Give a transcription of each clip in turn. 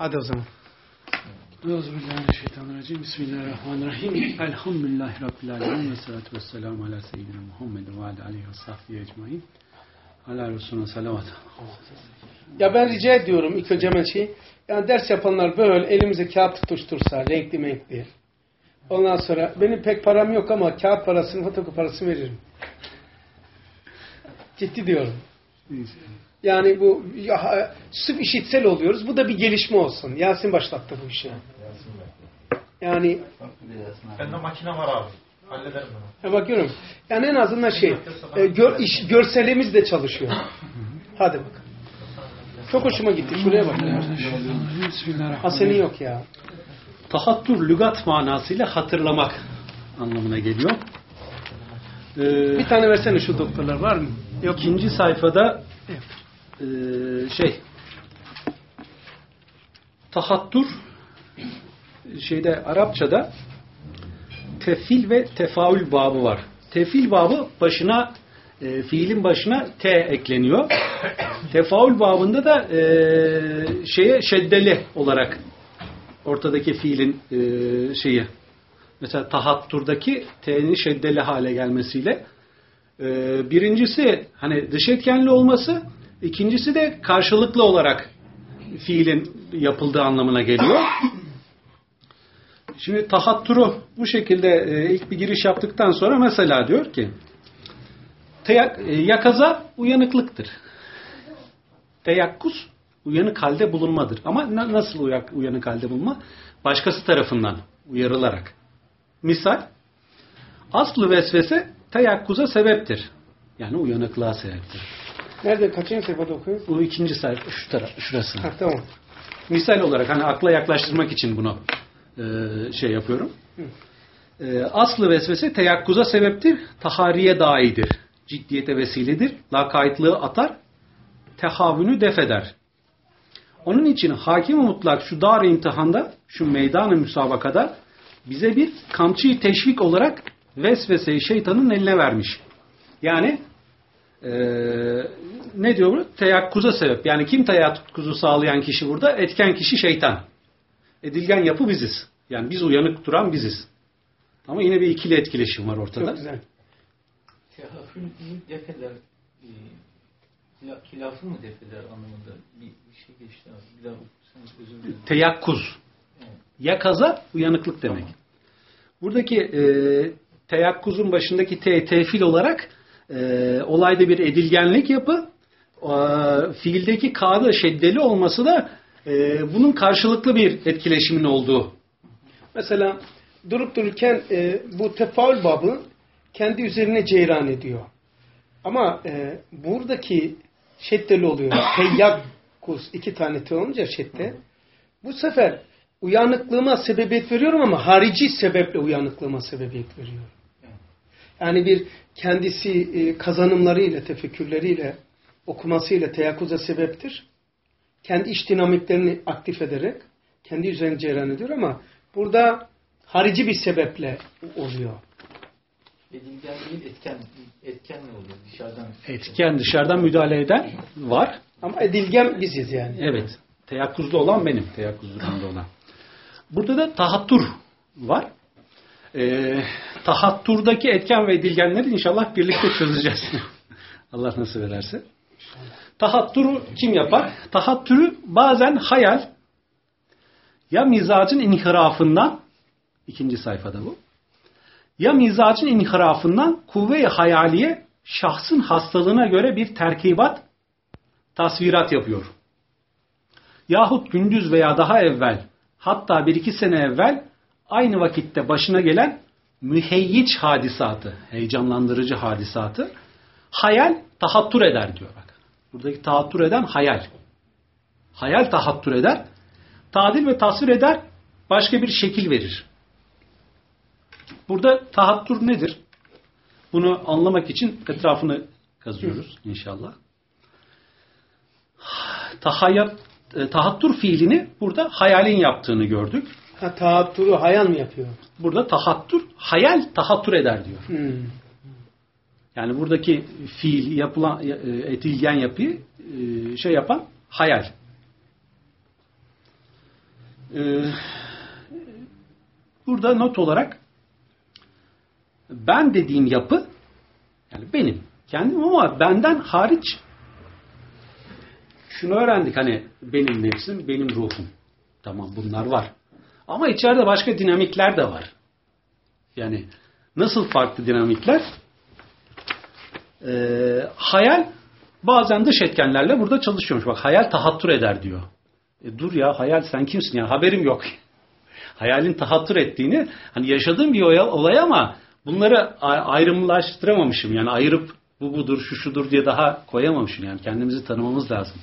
Hadi o zaman. Euzubillahimineşşeytanirracim. Bismillahirrahmanirrahim. Elhamdülillahi Rabbil alemin. Ve salatu vesselamu ala seyyidina Muhammed ve ala aleyhi ve sahbihi ecmaîn. Ala Resulüne salavat. Ya ben rica ediyorum ilk önce hemen yani ders yapanlar böyle elimize kağıt tutuştursa, renkli menkli. Ondan sonra benim pek param yok ama kağıt parasını, fotokopi parasını veririm. Ciddi diyorum. Yani bu sırf işitsel oluyoruz. Bu da bir gelişme olsun. Yasin başlattı bu işi. Yani bende makine var abi. Hallederim onu. Bakıyorum. Yani en azından görselimiz de çalışıyor. Hadi bakalım. Çok hoşuma gitti. Şuraya bak. Hasenin yok ya. Tahattur lügat manasıyla hatırlamak anlamına geliyor. Bir tane versene şu doktorlar var mı? Yok. İkinci sayfada tahattur Arapçada tefil ve tefaül babı var. Tefil babı başına fiilin başına T ekleniyor. Tefaül babında da şeddeli olarak ortadaki fiilin mesela tahatturdaki T'nin şeddeli hale gelmesiyle birincisi hani dış etkenli olması, ikincisi de karşılıklı olarak fiilin yapıldığı anlamına geliyor. Şimdi tahatturu bu şekilde ilk bir giriş yaptıktan sonra mesela diyor ki yakaza uyanıklıktır. Teyakkuz uyanık halde bulunmadır. Ama nasıl uyanık halde bulunma? Başkası tarafından uyarılarak. Misal aslı vesvese teyakkuza sebeptir. Yani uyanıklığa sebeptir. Nerede? Kaçıncı sayfada okuyoruz? Bu ikinci sayfa. Şurası. Ha, tamam. Misal olarak hani akla yaklaştırmak için bunu yapıyorum. Aslı vesvese teyakkuza sebeptir. Tahariye daidir. Ciddiyete vesiledir. Lakaytlığı atar. Tehavünü def eder. Onun için hakim-i mutlak şu dar-ı imtihanda, şu meydan-ı müsabakada bize bir kamçıyı teşvik olarak vesveseyi şeytanın eline vermiş. Yani ne diyor bu? Teyakkuza sebep. Yani kim teyakkuzu sağlayan kişi burada? Etken kişi şeytan. Edilgen yapı biziz. Yani biz uyanık duran biziz. Ama yine bir ikili etkileşim var ortada. Çok güzel. Tehavül def eder. Hilafı mı def eder anlamında bir şey geçti abi. Bir daha okursanız özür dilerim. Teyakkuz. Evet. Yakaza uyanıklık demek. Tamam. Buradaki teyakkuzun başındaki tefil olarak olayda bir edilgenlik yapı, fiildeki kâda şeddeli olması da bunun karşılıklı bir etkileşimin olduğu. Mesela durup dururken bu tefaül babı kendi üzerine ceyran ediyor. Ama buradaki şeddeli oluyor. Teyakkuz, 2 tane T olunca şedde. Bu sefer uyanıklığıma sebebiyet veriyorum ama harici sebeple uyanıklığıma sebebiyet veriyor. Yani bir kendisi kazanımlarıyla, tefekkürleriyle, okumasıyla teyakkuza sebeptir. Kendi iç dinamiklerini aktif ederek kendi üzerine ceyran ediyor ama burada harici bir sebeple oluyor. Edilgen değil, etken ne oluyor? Etken, dışarıdan müdahale eden var. Ama edilgen biziz yani. Evet. Teyakkuzda olan benim. Teyakkuz durumunda olan. Burada da tahattur var. Tahatturdaki etken ve edilgenleri inşallah birlikte çözeceğiz. Allah nasip ederse. Tahatturu kim yapar? Tahattürü bazen hayal ya mizacın inhirafından, ikinci sayfada bu, ya mizacın inhirafından kuvve-i hayaliye şahsın hastalığına göre bir terkibat, tasvirat yapıyor. Yahut gündüz veya daha evvel, hatta 1-2 sene evvel aynı vakitte başına gelen müheyyiç hadisatı, heyecanlandırıcı hadisatı hayal tahattür eder diyor bak. Buradaki tahattür eden hayal. Hayal tahattür eder. Tadil ve tasvir eder. Başka bir şekil verir. Burada tahattür nedir? Bunu anlamak için etrafını kazıyoruz inşallah. Tahattür fiilini burada hayalin yaptığını gördük. Tahattürü hayal mi yapıyor? Burada tahattür, hayal tahattür eder diyor. Yani buradaki fiil, yapılan, edilgen yapıyı yapan hayal. Burada not olarak ben dediğim yapı yani benim kendim ama benden hariç şunu öğrendik hani benim nefsim, benim ruhum. Tamam bunlar var. Ama içeride başka dinamikler de var. Yani nasıl farklı dinamikler? Hayal bazen dış etkenlerle burada çalışıyormuş. Bak hayal tahattür eder diyor. Dur ya hayal sen kimsin ya haberim yok. Hayalin tahattür ettiğini hani yaşadığım bir olay ama bunları ayrımlaştıramamışım. Yani ayırıp bu budur şu şudur diye daha koyamamışım. Yani kendimizi tanımamız lazım.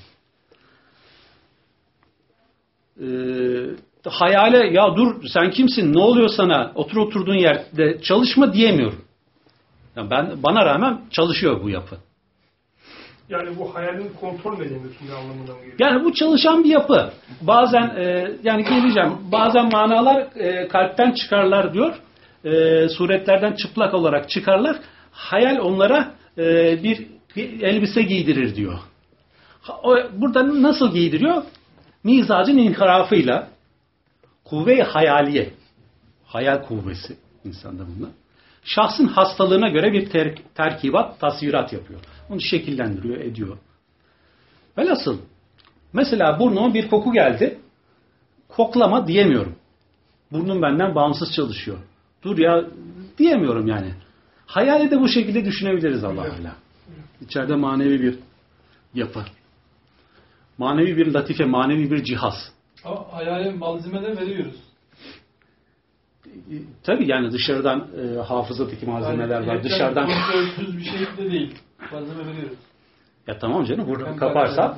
Hayale ya dur sen kimsin ne oluyor sana oturduğun yerde çalışma diyemiyorum. Yani bana rağmen çalışıyor bu yapı. Yani bu hayalin kontrol edemiyorsun anlamına mı geliyor? Yani bu çalışan bir yapı. Bazen yani geleceğim. Bazen manalar kalpten çıkarlar diyor. Suretlerden çıplak olarak çıkarlar. Hayal onlara bir elbise giydirir diyor. Burada nasıl giydiriyor? Mizacın inhirafıyla kuvve-i hayaliye. Hayal kuvvesi insanda bunlar. Şahsın hastalığına göre bir terkibat, tasvirat yapıyor. Onu şekillendiriyor, ediyor. Velhasıl mesela burnuma bir koku geldi. Koklama diyemiyorum. Burnum benden bağımsız çalışıyor. Dur ya diyemiyorum yani. Hayali de bu şekilde düşünebiliriz Allah'la. İçeride manevi bir yapı. Manevi bir latife, manevi bir cihaz. Ama hayale malzemeler veriyoruz. Tabii yani dışarıdan hafızadaki malzemeler var. Dışarıdan kontrolsüz bir şey de değil. Malzeme veriyoruz. Ya tamam canım burada kaparsa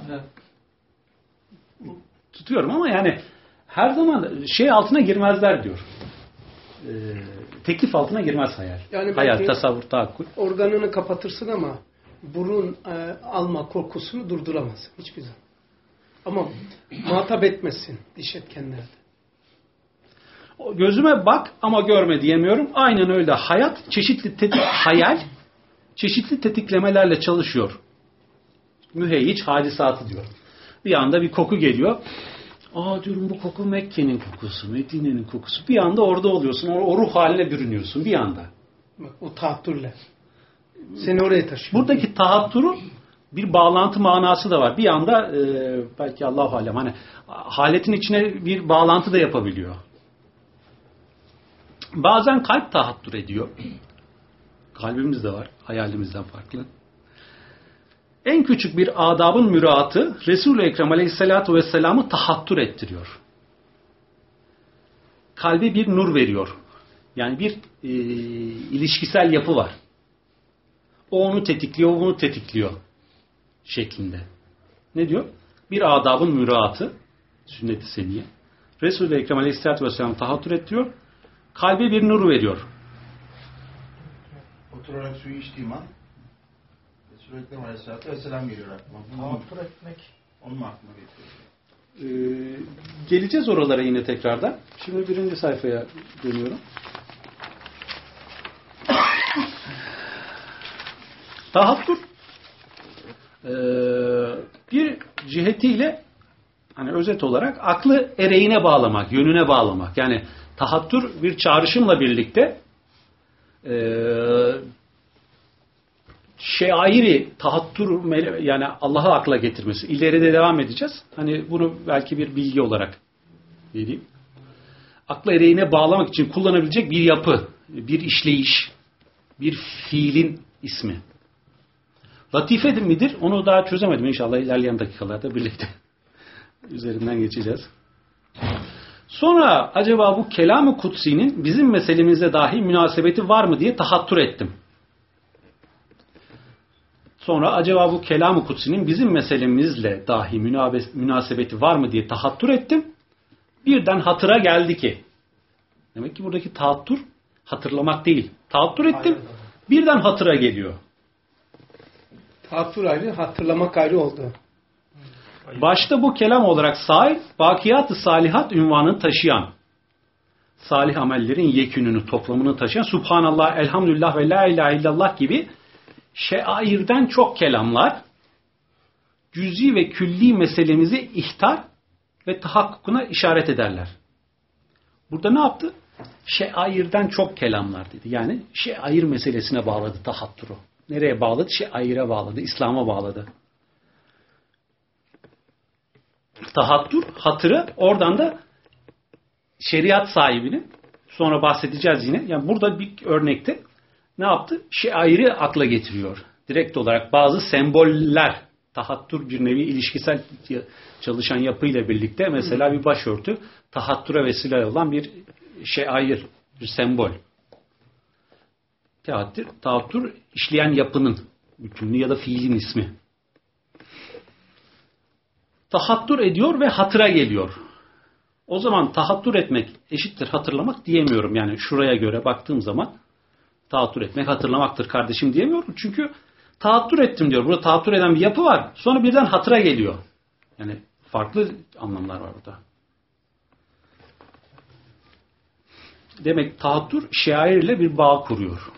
tutuyorum ama yani her zaman şey altına girmezler diyor. Teklif altına girmez hayal. Yani hayal, tasavvur, tahakkül. Organını kapatırsın ama burun alma korkusunu durduramaz hiçbir zaman. Ama muhatap etmesin diş etkenlerde. Gözüme bak ama görme diyemiyorum. Aynen öyle. Hayat hayal çeşitli tetiklemelerle çalışıyor. Müheyyiç hadisatı diyor. Bir anda bir koku geliyor. Aa diyorum bu koku Mekke'nin kokusu, Medine'nin kokusu. Bir anda orada oluyorsun. O ruh haline bürünüyorsun bir anda. Bak o tahattürle. Seni oraya taşıyor. Buradaki tahattürü bir bağlantı manası da var. Bir anda belki Allah-u Alem hani haletin içine bir bağlantı da yapabiliyor. Bazen kalp tahattür ediyor. Kalbimiz de var. Hayalimizden farklı. En küçük bir adabın müraatı Resul-i Ekrem Aleyhisselatü Vesselam'ı tahattür ettiriyor. Kalbe bir nur veriyor. Yani bir ilişkisel yapı var. O onu tetikliyor, o bunu tetikliyor şeklinde. Ne diyor? Bir adabın müraatı sünnet-i seniye. Resul-i Ekrem Aleyhisselatü Vesselam'ı tahattür ettiriyor. Kalbe bir nur veriyor. Oturarak suyu içtiğim an Resul-i Ekrem Aleyhisselatü Vesselam geliyor aklıma. Tahattür etmek. Onu mu aklıma getiriyor? Geleceğiz oralara yine tekrardan. Şimdi birinci sayfaya dönüyorum. Tahattür bir cihetiyle hani özet olarak aklı ereğine bağlamak, yönüne bağlamak. Yani tahattür bir çağrışımla birlikte şairi tahattür yani Allah'ı akla getirmesi. İleride devam edeceğiz. Hani bunu belki bir bilgi olarak vereyim. Akla ereğine bağlamak için kullanabilecek bir yapı, bir işleyiş, bir fiilin ismi. Latife midir? Onu daha çözemedim. İnşallah ilerleyen dakikalarda birlikte üzerinden geçeceğiz. Sonra acaba bu kelam-ı kutsi'nin bizim meselemize dahi münasebeti var mı diye tahattür ettim. Sonra acaba bu kelam-ı kutsi'nin bizim meselemizle dahi münasebeti var mı diye tahattür ettim. Birden hatıra geldi ki. Demek ki buradaki tahattür hatırlamak değil. Tahattür ettim. Birden hatıra geliyor. Tahattür ayrı, hatırlamak ayrı oldu. Başta bu kelam olarak sahip, bakiyat-ı salihat ünvanını taşıyan, salih amellerin yekününü, toplamını taşıyan, Subhanallah, Elhamdülillah ve La ilahe illallah gibi şairden çok kelamlar, cüz'i ve külli meselemizi ihtar ve tahakkukuna işaret ederler. Burada ne yaptı? Şeairden çok kelamlar dedi. Yani şeair meselesine bağladı tahatturu. Nereye bağladı? Şeaire bağladı. İslam'a bağladı. Tahattur, hatırı, oradan da şeriat sahibini, sonra bahsedeceğiz yine. Yani burada bir örnekte ne yaptı? Şeairi akla getiriyor. Direkt olarak bazı semboller, tahattur bir nevi ilişkisel çalışan yapıyla birlikte mesela bir başörtü tahattura vesile olan bir şeair, bir sembol. Tahattur işleyen yapının bütünlüğü ya da fiilin ismi. Tahattur ediyor ve hatıra geliyor. O zaman tahattur etmek eşittir hatırlamak diyemiyorum. Yani şuraya göre baktığım zaman tahattur etmek hatırlamaktır kardeşim diyemiyorum. Çünkü tahattur ettim diyor. Burada tahattur eden bir yapı var. Sonra birden hatıra geliyor. Yani farklı anlamlar var burada. Demek tahattur şair ile bir bağ kuruyor.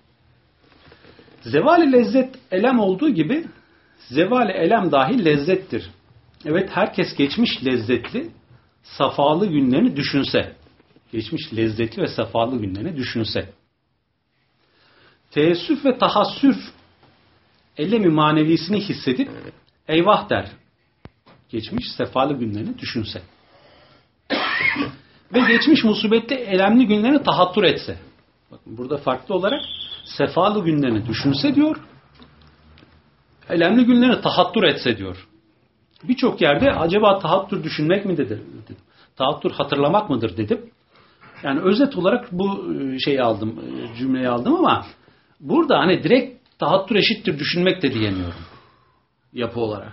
Zeval-i lezzet elem olduğu gibi zeval-i elem dahi lezzettir. Evet, herkes geçmiş lezzetli, safalı günlerini düşünse, geçmiş lezzetli ve safalı günlerini düşünse, teessüf ve tahassür elemi manevisini hissedip eyvah der. Geçmiş sefalı günlerini düşünse. Ve geçmiş musibette elemli günlerini tahattür etse. Bakın burada farklı olarak sefalı günlerini düşünse diyor, elemli günlerini tahattür etse diyor. Birçok yerde acaba tahattür düşünmek mi dedi? Tahattür hatırlamak mıdır dedim. Yani özet olarak bu şeyi aldım, cümleyi aldım ama burada hani direkt tahattür eşittir düşünmek de diyemiyorum yapı olarak.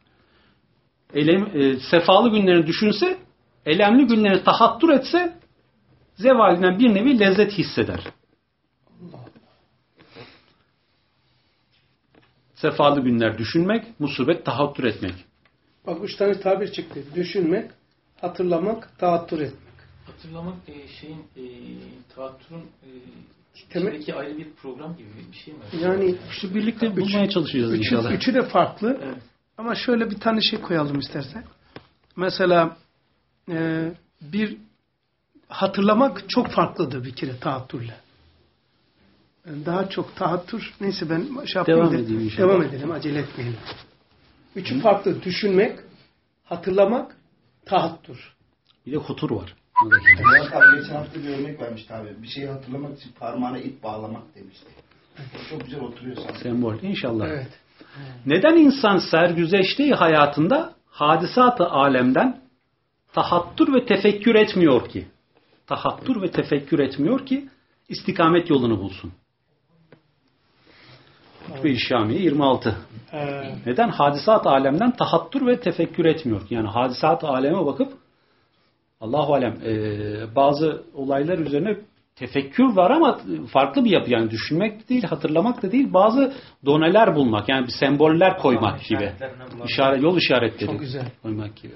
Sefalı günlerini düşünse, elemli günlerini tahattür etse zevalinden bir nevi lezzet hisseder. Sefalı günler düşünmek, musibet tahattür etmek. Bak 3 tane tabir çıktı. Düşünmek, hatırlamak, tahattür etmek. Hatırlamak tahattürün içindeki ayrı bir program gibi bir şey mi? Yani işte birlikte bulmaya çalışacağız inşallah. Üçü de farklı. Evet. Ama şöyle bir tane şey koyalım istersen. Mesela bir hatırlamak çok farklıdır bir kere tahattürle. Yani daha çok tahattür, neyse ben devam edelim, acele etmeyelim. Üçü farklı. Düşünmek, hatırlamak, tahattür. Bir de hutur var. Murat abi geçen hafta bir örnek vermişti abi. Bir şeyi hatırlamak için parmağına ip bağlamak demişti. O çok güzel oturuyor sanki. Sembol inşallah. Evet. Neden insan sergüzeştiği hayatında hadisat-ı alemden tahattür ve tefekkür etmiyor ki? Tahattür ve tefekkür etmiyor ki istikamet yolunu bulsun. Hutbe-i Şamiye 26. Neden? Hadisat-ı alemden tahattür ve tefekkür etmiyor ki? Yani hadisat-ı aleme bakıp Allahu alem bazı olaylar üzerine tefekkür var ama farklı bir yapı. Yani düşünmek değil, hatırlamak da değil. Bazı doneler bulmak. Yani bir semboller koymak gibi. Yol işaretleri çok güzel. Koymak gibi.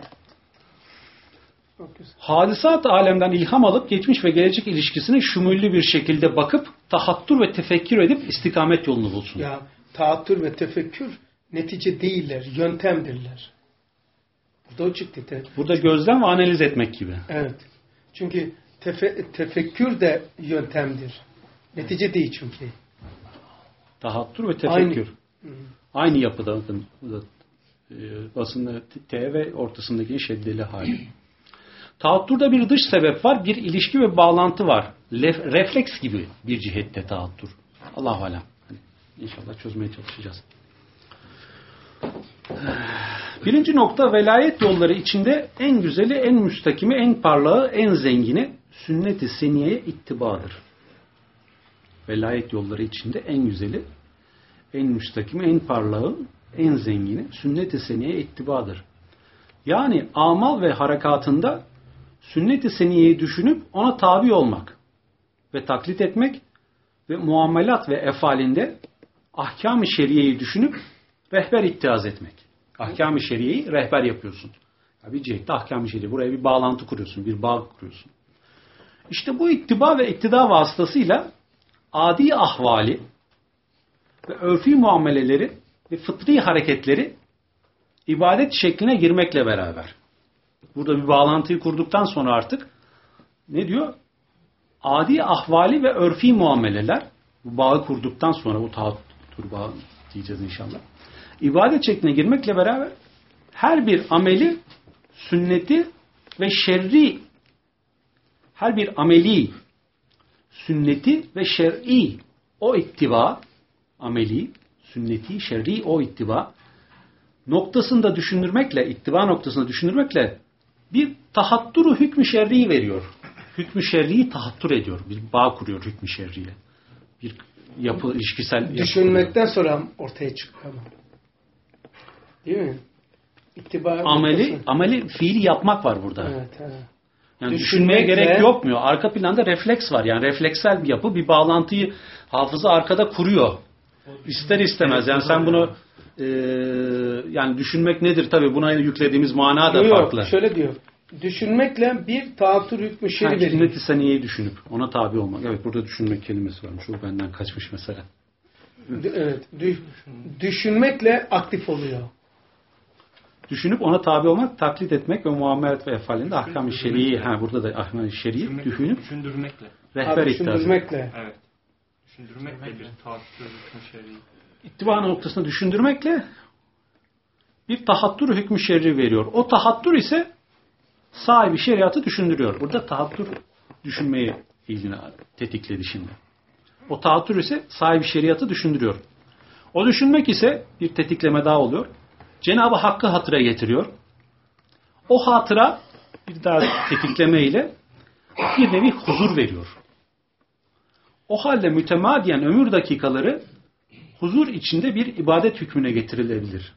Çok güzel. Hadisat-ı alemden ilham alıp geçmiş ve gelecek ilişkisine şumüllü bir şekilde bakıp tahattür ve tefekkür edip istikamet yolunu bulsun. Ya tahattür ve tefekkür netice değiller, yöntemdirler. Burada o çıktı. Burada gözlem ve analiz etmek gibi. Evet. Çünkü tefekkür de yöntemdir. Netice değil çünkü. Tahattür ve tefekkür. Aynı yapıda. Basında T ve ortasındaki şeddeli hali. Tahattürde bir dış sebep var, bir ilişki ve bağlantı var. Refleks gibi bir cihette tahattür. Allahu alem. İnşallah çözmeye çalışacağız. Birinci nokta, velayet yolları içinde en güzeli, en müstakimi, en parlağı, en zengini sünnet-i seniyeye ittibadır. Velayet yolları içinde en güzeli, en müstakimi, en parlağı, en zengini sünnet-i seniyeye ittibadır. Yani amal ve harekatında sünnet-i seniyeyi düşünüp ona tabi olmak ve taklit etmek ve muamelat ve efalinde ahkam-ı şeriyeyi düşünüp rehber ittihaz etmek. Ahkam-ı şeriyeyi rehber yapıyorsun. Bir cihette ahkam-ı şeriye. Buraya bir bağlantı kuruyorsun, bir bağ kuruyorsun. İşte bu ittiba ve iktida vasıtasıyla adi ahvali ve örfi muameleleri ve fıtri hareketleri ibadet şekline girmekle beraber. Burada bir bağlantıyı kurduktan sonra artık ne diyor? Adi ahvali ve örfi muameleler, bu bağı kurduktan sonra bu tahattür bağı diyeceğiz inşallah. İbadet şekline girmekle beraber her bir ameli, sünneti ve şer'i, her bir ameli, sünneti ve şer'i o ittiba, ameli, sünneti, şer'i o ittiba noktasında düşündürmekle, ittiba noktasında düşündürmekle bir tahatturu hükmü şer'i veriyor. Hükmü şer'iyi tahattür ediyor. Bir bağ kuruyor hükmü şer'iyle. Bir yapı, ilişkisel yapı. Düşünmekten sonra ortaya çıkıyor ama. Değil mi? İttiba Ameli fiili yapmak var burada. Evet, evet. Yani düşünmeye gerek yok mu? Arka planda refleks var. Yani refleksel bir yapı, bir bağlantıyı hafıza arkada kuruyor. İster istemez. Yani sen bunu yani düşünmek nedir? Tabii buna yüklediğimiz mana da farklı. Şöyle diyor. Düşünmekle bir tahattür hükmü şer'i veriyor. Sünnet-i seniyeyi düşünüp ona tabi olmak. Evet, burada düşünmek kelimesi varmış. O benden kaçmış mesela. Evet. Düşünmekle aktif oluyor. Düşünüp ona tabi olmak, taklit etmek ve muamelet ve efalinde ahkam-ı şer'i, burada da ahkam-ı şer'i Düşündürmekle. Rehber iddiası. Düşündürmekle. Evet. Düşündürmekle bir tahattür hükmü şer'i. İttiba noktasında düşündürmekle bir tahattür hükmü şer'i veriyor. O tahattür ise sahibi şeriatı düşündürüyor. Burada tahattür düşünmeyi ilgini tetikledi şimdi. O tahattür ise sahibi şeriatı düşündürüyor. O düşünmek ise bir tetikleme daha oluyor. Cenab-ı Hakk'ı hatıra getiriyor. O hatıra bir daha tetikleme ile bir nevi huzur veriyor. O halde mütemadiyen ömür dakikaları huzur içinde bir ibadet hükmüne getirilebilir.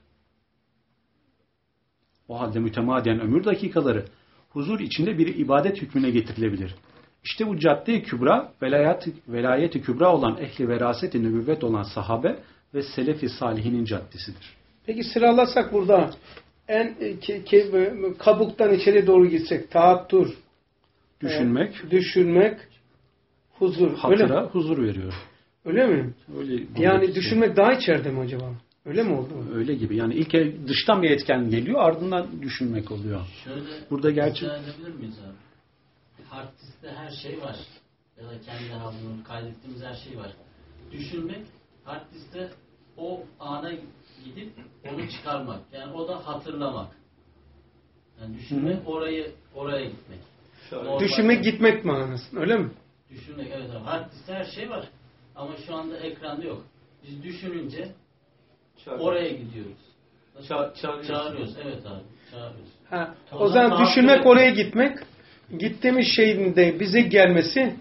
O halde mütemadiyen ömür dakikaları huzur içinde bir ibadet hükmüne getirilebilir. İşte bu cadde-i kübra, velayet-i kübra olan ehli veraset-i nübüvvet olan sahabe ve selefi salihinin caddesidir. Peki sıralasak burada en kabuktan içeri doğru gitsek tahattür, düşünmek, huzur. Hatıra huzur veriyor. Öyle mi? Öyle yani düşünmek daha içeride mi acaba? Öyle mi oldu? Öyle gibi. Yani ilk dıştan bir etken geliyor, ardından düşünmek oluyor. Şöyle burada gerçi edebilir miyiz abi? Hard diskte her şey var. Ya da kendi hafızamızda kaydettiğimiz her şey var. Düşünmek, hard diskte o ana gidip onu çıkarmak. Yani o da hatırlamak. Yani düşünmek, oraya gitmek. Düşünmek gitmek manası. Öyle mi? Düşünmek, evet abi. Hard diskte her şey var. Ama şu anda ekranda yok. Biz düşününce oraya gidiyoruz. Çağırıyoruz. Evet abi. Çağırıyoruz. O zaman düşünmek oraya gitmek. Gittiğimiz şeyin de bize gelmesi.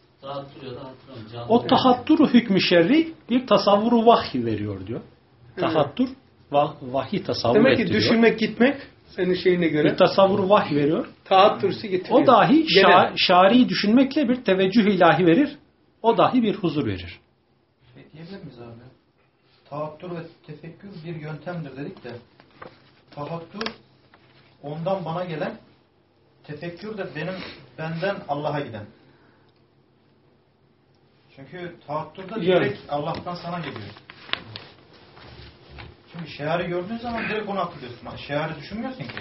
O tahatturu hükmü şerri bir tasavvuru vahiy veriyor diyor. Tahattur vahiy tasavvur demek ettiriyor. Demek ki düşünmek gitmek senin şeyine göre. Bir tasavvuru vahiy veriyor. Tahattürsi getiriyor. O dahi şari'i düşünmekle bir teveccüh ilahi verir. O dahi bir huzur verir. Diyebilir miyiz abi? Tahattür ve tefekkür bir yöntemdir dedik de tahattür ondan bana gelen, tefekkür de benden Allah'a giden. Çünkü tahattürde direkt Allah'tan sana geliyor. Çünkü şeari gördüğün zaman direkt onu hatırlıyorsun. Şeari düşünmüyorsun ki.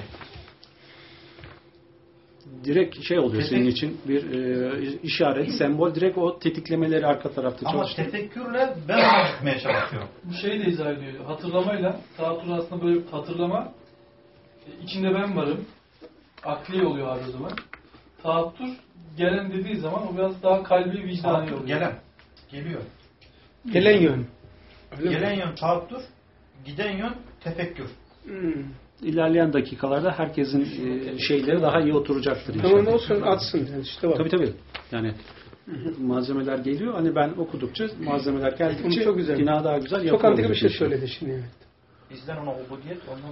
Direkt oluyor senin için bir işaret, sembol, direkt o tetiklemeleri arka tarafta çalıştırıyor. Ama tefekkürle ben ona gitmeye çalışıyorum. Bu şeyi de izah ediyor. Hatırlamayla, tahattür aslında böyle hatırlama, içinde ben varım, akli oluyor abi o zaman. Tahattür gelen dediği zaman o biraz daha kalbi vicdani oluyor. Geliyor. Gelen yön. Gelen yön tahattür, giden yön tefekkür. İlerleyen dakikalarda herkesin şeyleri daha iyi oturacaktır inşallah. Tamam olsun, atsın. Yani işte bak. Tabii. Yani malzemeler geliyor. Hani ben okudukça, malzemeler geldikçe çok güzel. bina daha güzel yapılıyor. Çok antika bir şey söyledi şimdi. Evet. Bizden ona ubudiyet, ondan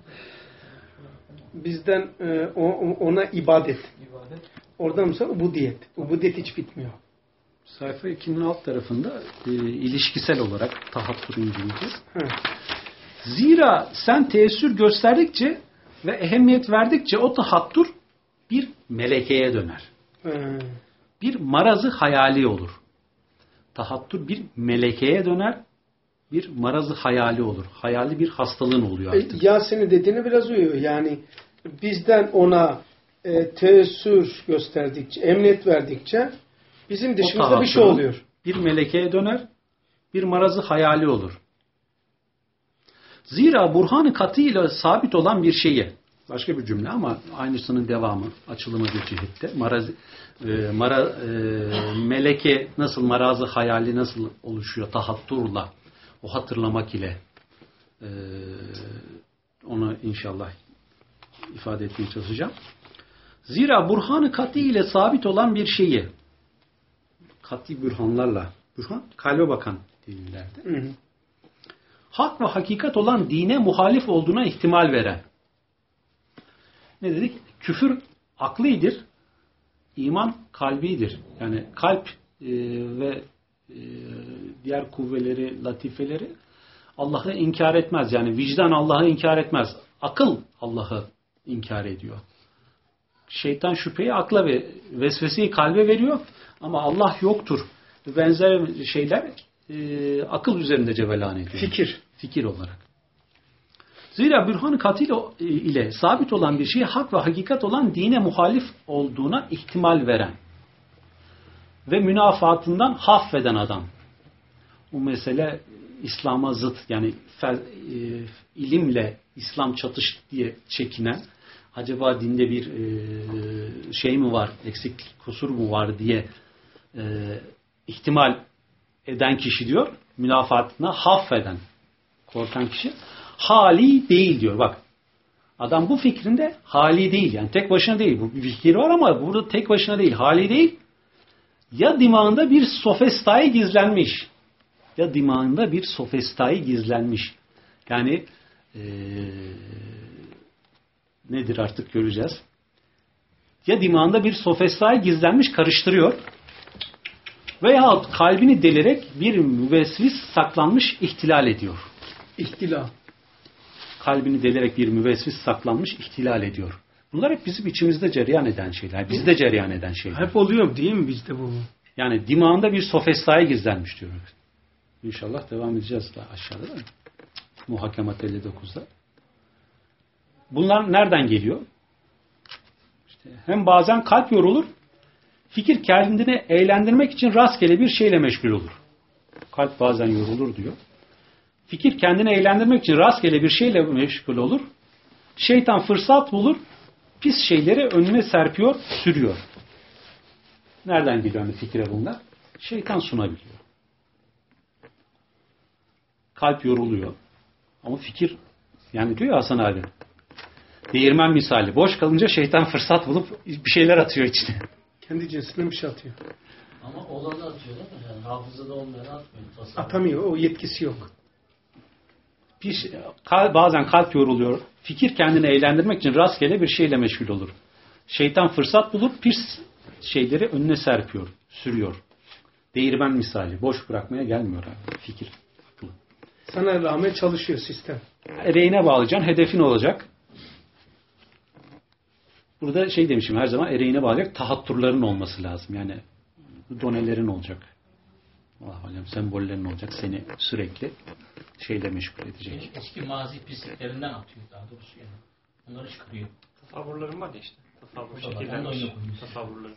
bizden ona ibadet. Oradan sonra ubudiyet. Ubudiyet hiç bitmiyor. Sayfa 2'nin alt tarafında ilişkisel olarak tahattür inceleyeceğiz. Zira sen teessür gösterdikçe ve ehemmiyet verdikçe o tahattür bir melekeye döner. Bir marazı hayali olur. Tahattür bir melekeye döner, bir marazı hayali olur. Hayali bir hastalığın oluyor artık. Yasin'in dediğine biraz uyuyor. Yani bizden ona teessür gösterdikçe, emniyet verdikçe bizim dışımızda bir şey tahattürün oluyor. Bir melekeye döner, bir marazı hayali olur. Zira burhan-ı katıyla sabit olan bir şeyi, başka bir cümle ama aynısının devamı, açılımı bir cihette, meleke nasıl, marazı hayali nasıl oluşuyor tahatturla, o hatırlamak ile, onu inşallah ifade etmeye çalışacağım. Zira burhan-ı katı ile sabit olan bir şeyi, kat'i bürhanlarla, bürhan kalbe bakan delillerde, hak ve hakikat olan dine muhalif olduğuna ihtimal veren. Ne dedik? Küfür aklidir, iman kalbidir. Yani kalp ve diğer kuvveleri, latifeleri Allah'ı inkar etmez. Yani vicdan Allah'ı inkar etmez. Akıl Allah'ı inkar ediyor. Şeytan şüpheyi akla ve vesveseyi kalbe veriyor ama Allah yoktur. Benzer şeyler akıl üzerinde cevelan ediyor. Fikir olarak. Zira bürhan-ı katı ile sabit olan bir şey hak ve hakikat olan dine muhalif olduğuna ihtimal veren ve münafatından hafveden adam. Bu mesele İslam'a zıt, yani ilimle İslam çatıştı diye çekinen, acaba dinde bir şey mi var, eksiklik, kusur mu var diye ihtimal eden kişi diyor, münafatına hafveden, korkan kişi, hali değil diyor. Bak, adam bu fikrinde hali değil, yani tek başına değil. Bu bir fikir var ama burada tek başına değil, hali değil. Ya dimağında bir sofistayı gizlenmiş, ya dimağında bir sofistayı gizlenmiş. Yani nedir artık göreceğiz. Ya dimağında bir sofistayı gizlenmiş, karıştırıyor. Veyahut kalbini delerek bir müvesvis saklanmış, ihtilal ediyor. İhtilal. Kalbini delerek bir müvesvis saklanmış, ihtilal ediyor. Bunlar hep bizim içimizde cereyan eden şeyler. Bizde cereyan eden şeyler. Hep oluyor değil mi bizde bu? Yani dimağında bir sofistayı gizlenmiş diyor. İnşallah devam edeceğiz daha aşağıda da. Muhakemat 59'da. Bunlar nereden geliyor? İşte hem bazen kalp yorulur, fikir kendini eğlendirmek için rastgele bir şeyle meşgul olur. Kalp bazen yorulur diyor. Fikir kendini eğlendirmek için rastgele bir şeyle meşgul olur. Şeytan fırsat bulur, pis şeyleri önüne serpiyor, sürüyor. Nereden geliyor hani fikre bunlar? Şeytan sunabiliyor. Kalp yoruluyor. Ama fikir, yani diyor ya Hasan abi, değirmen misali. Boş kalınca şeytan fırsat bulup bir şeyler atıyor içine. Kendi cinsine bir şey atıyor. Ama olanı atıyor değil mi? Yani hafızada olmayanı atmıyor. Atamıyor. O yetkisi yok. Bazen kalp yoruluyor. Fikir kendini eğlendirmek için rastgele bir şeyle meşgul olur. Şeytan fırsat bulur, pis şeyleri önüne serpiyor, sürüyor. Değirmen misali. Boş bırakmaya gelmiyor abi. Fikir, aklı. Sana rağmen çalışıyor sistem. Ereğine bağlayacaksın, hedefin olacak. Burada şey demişim, her zaman ereğine bağlayacak tahatturların olması lazım. Yani donelerin olacak. Allah alem, sembollerin olacak. Seni sürekli şeyle meşgul edecek. Eski mazi pisliklerinden atıyor daha doğrusu yani. Onları çıkarıyor. Tasavvurlarım var ya işte. Tasavvur şekillenmiş. Tasavvurlarım.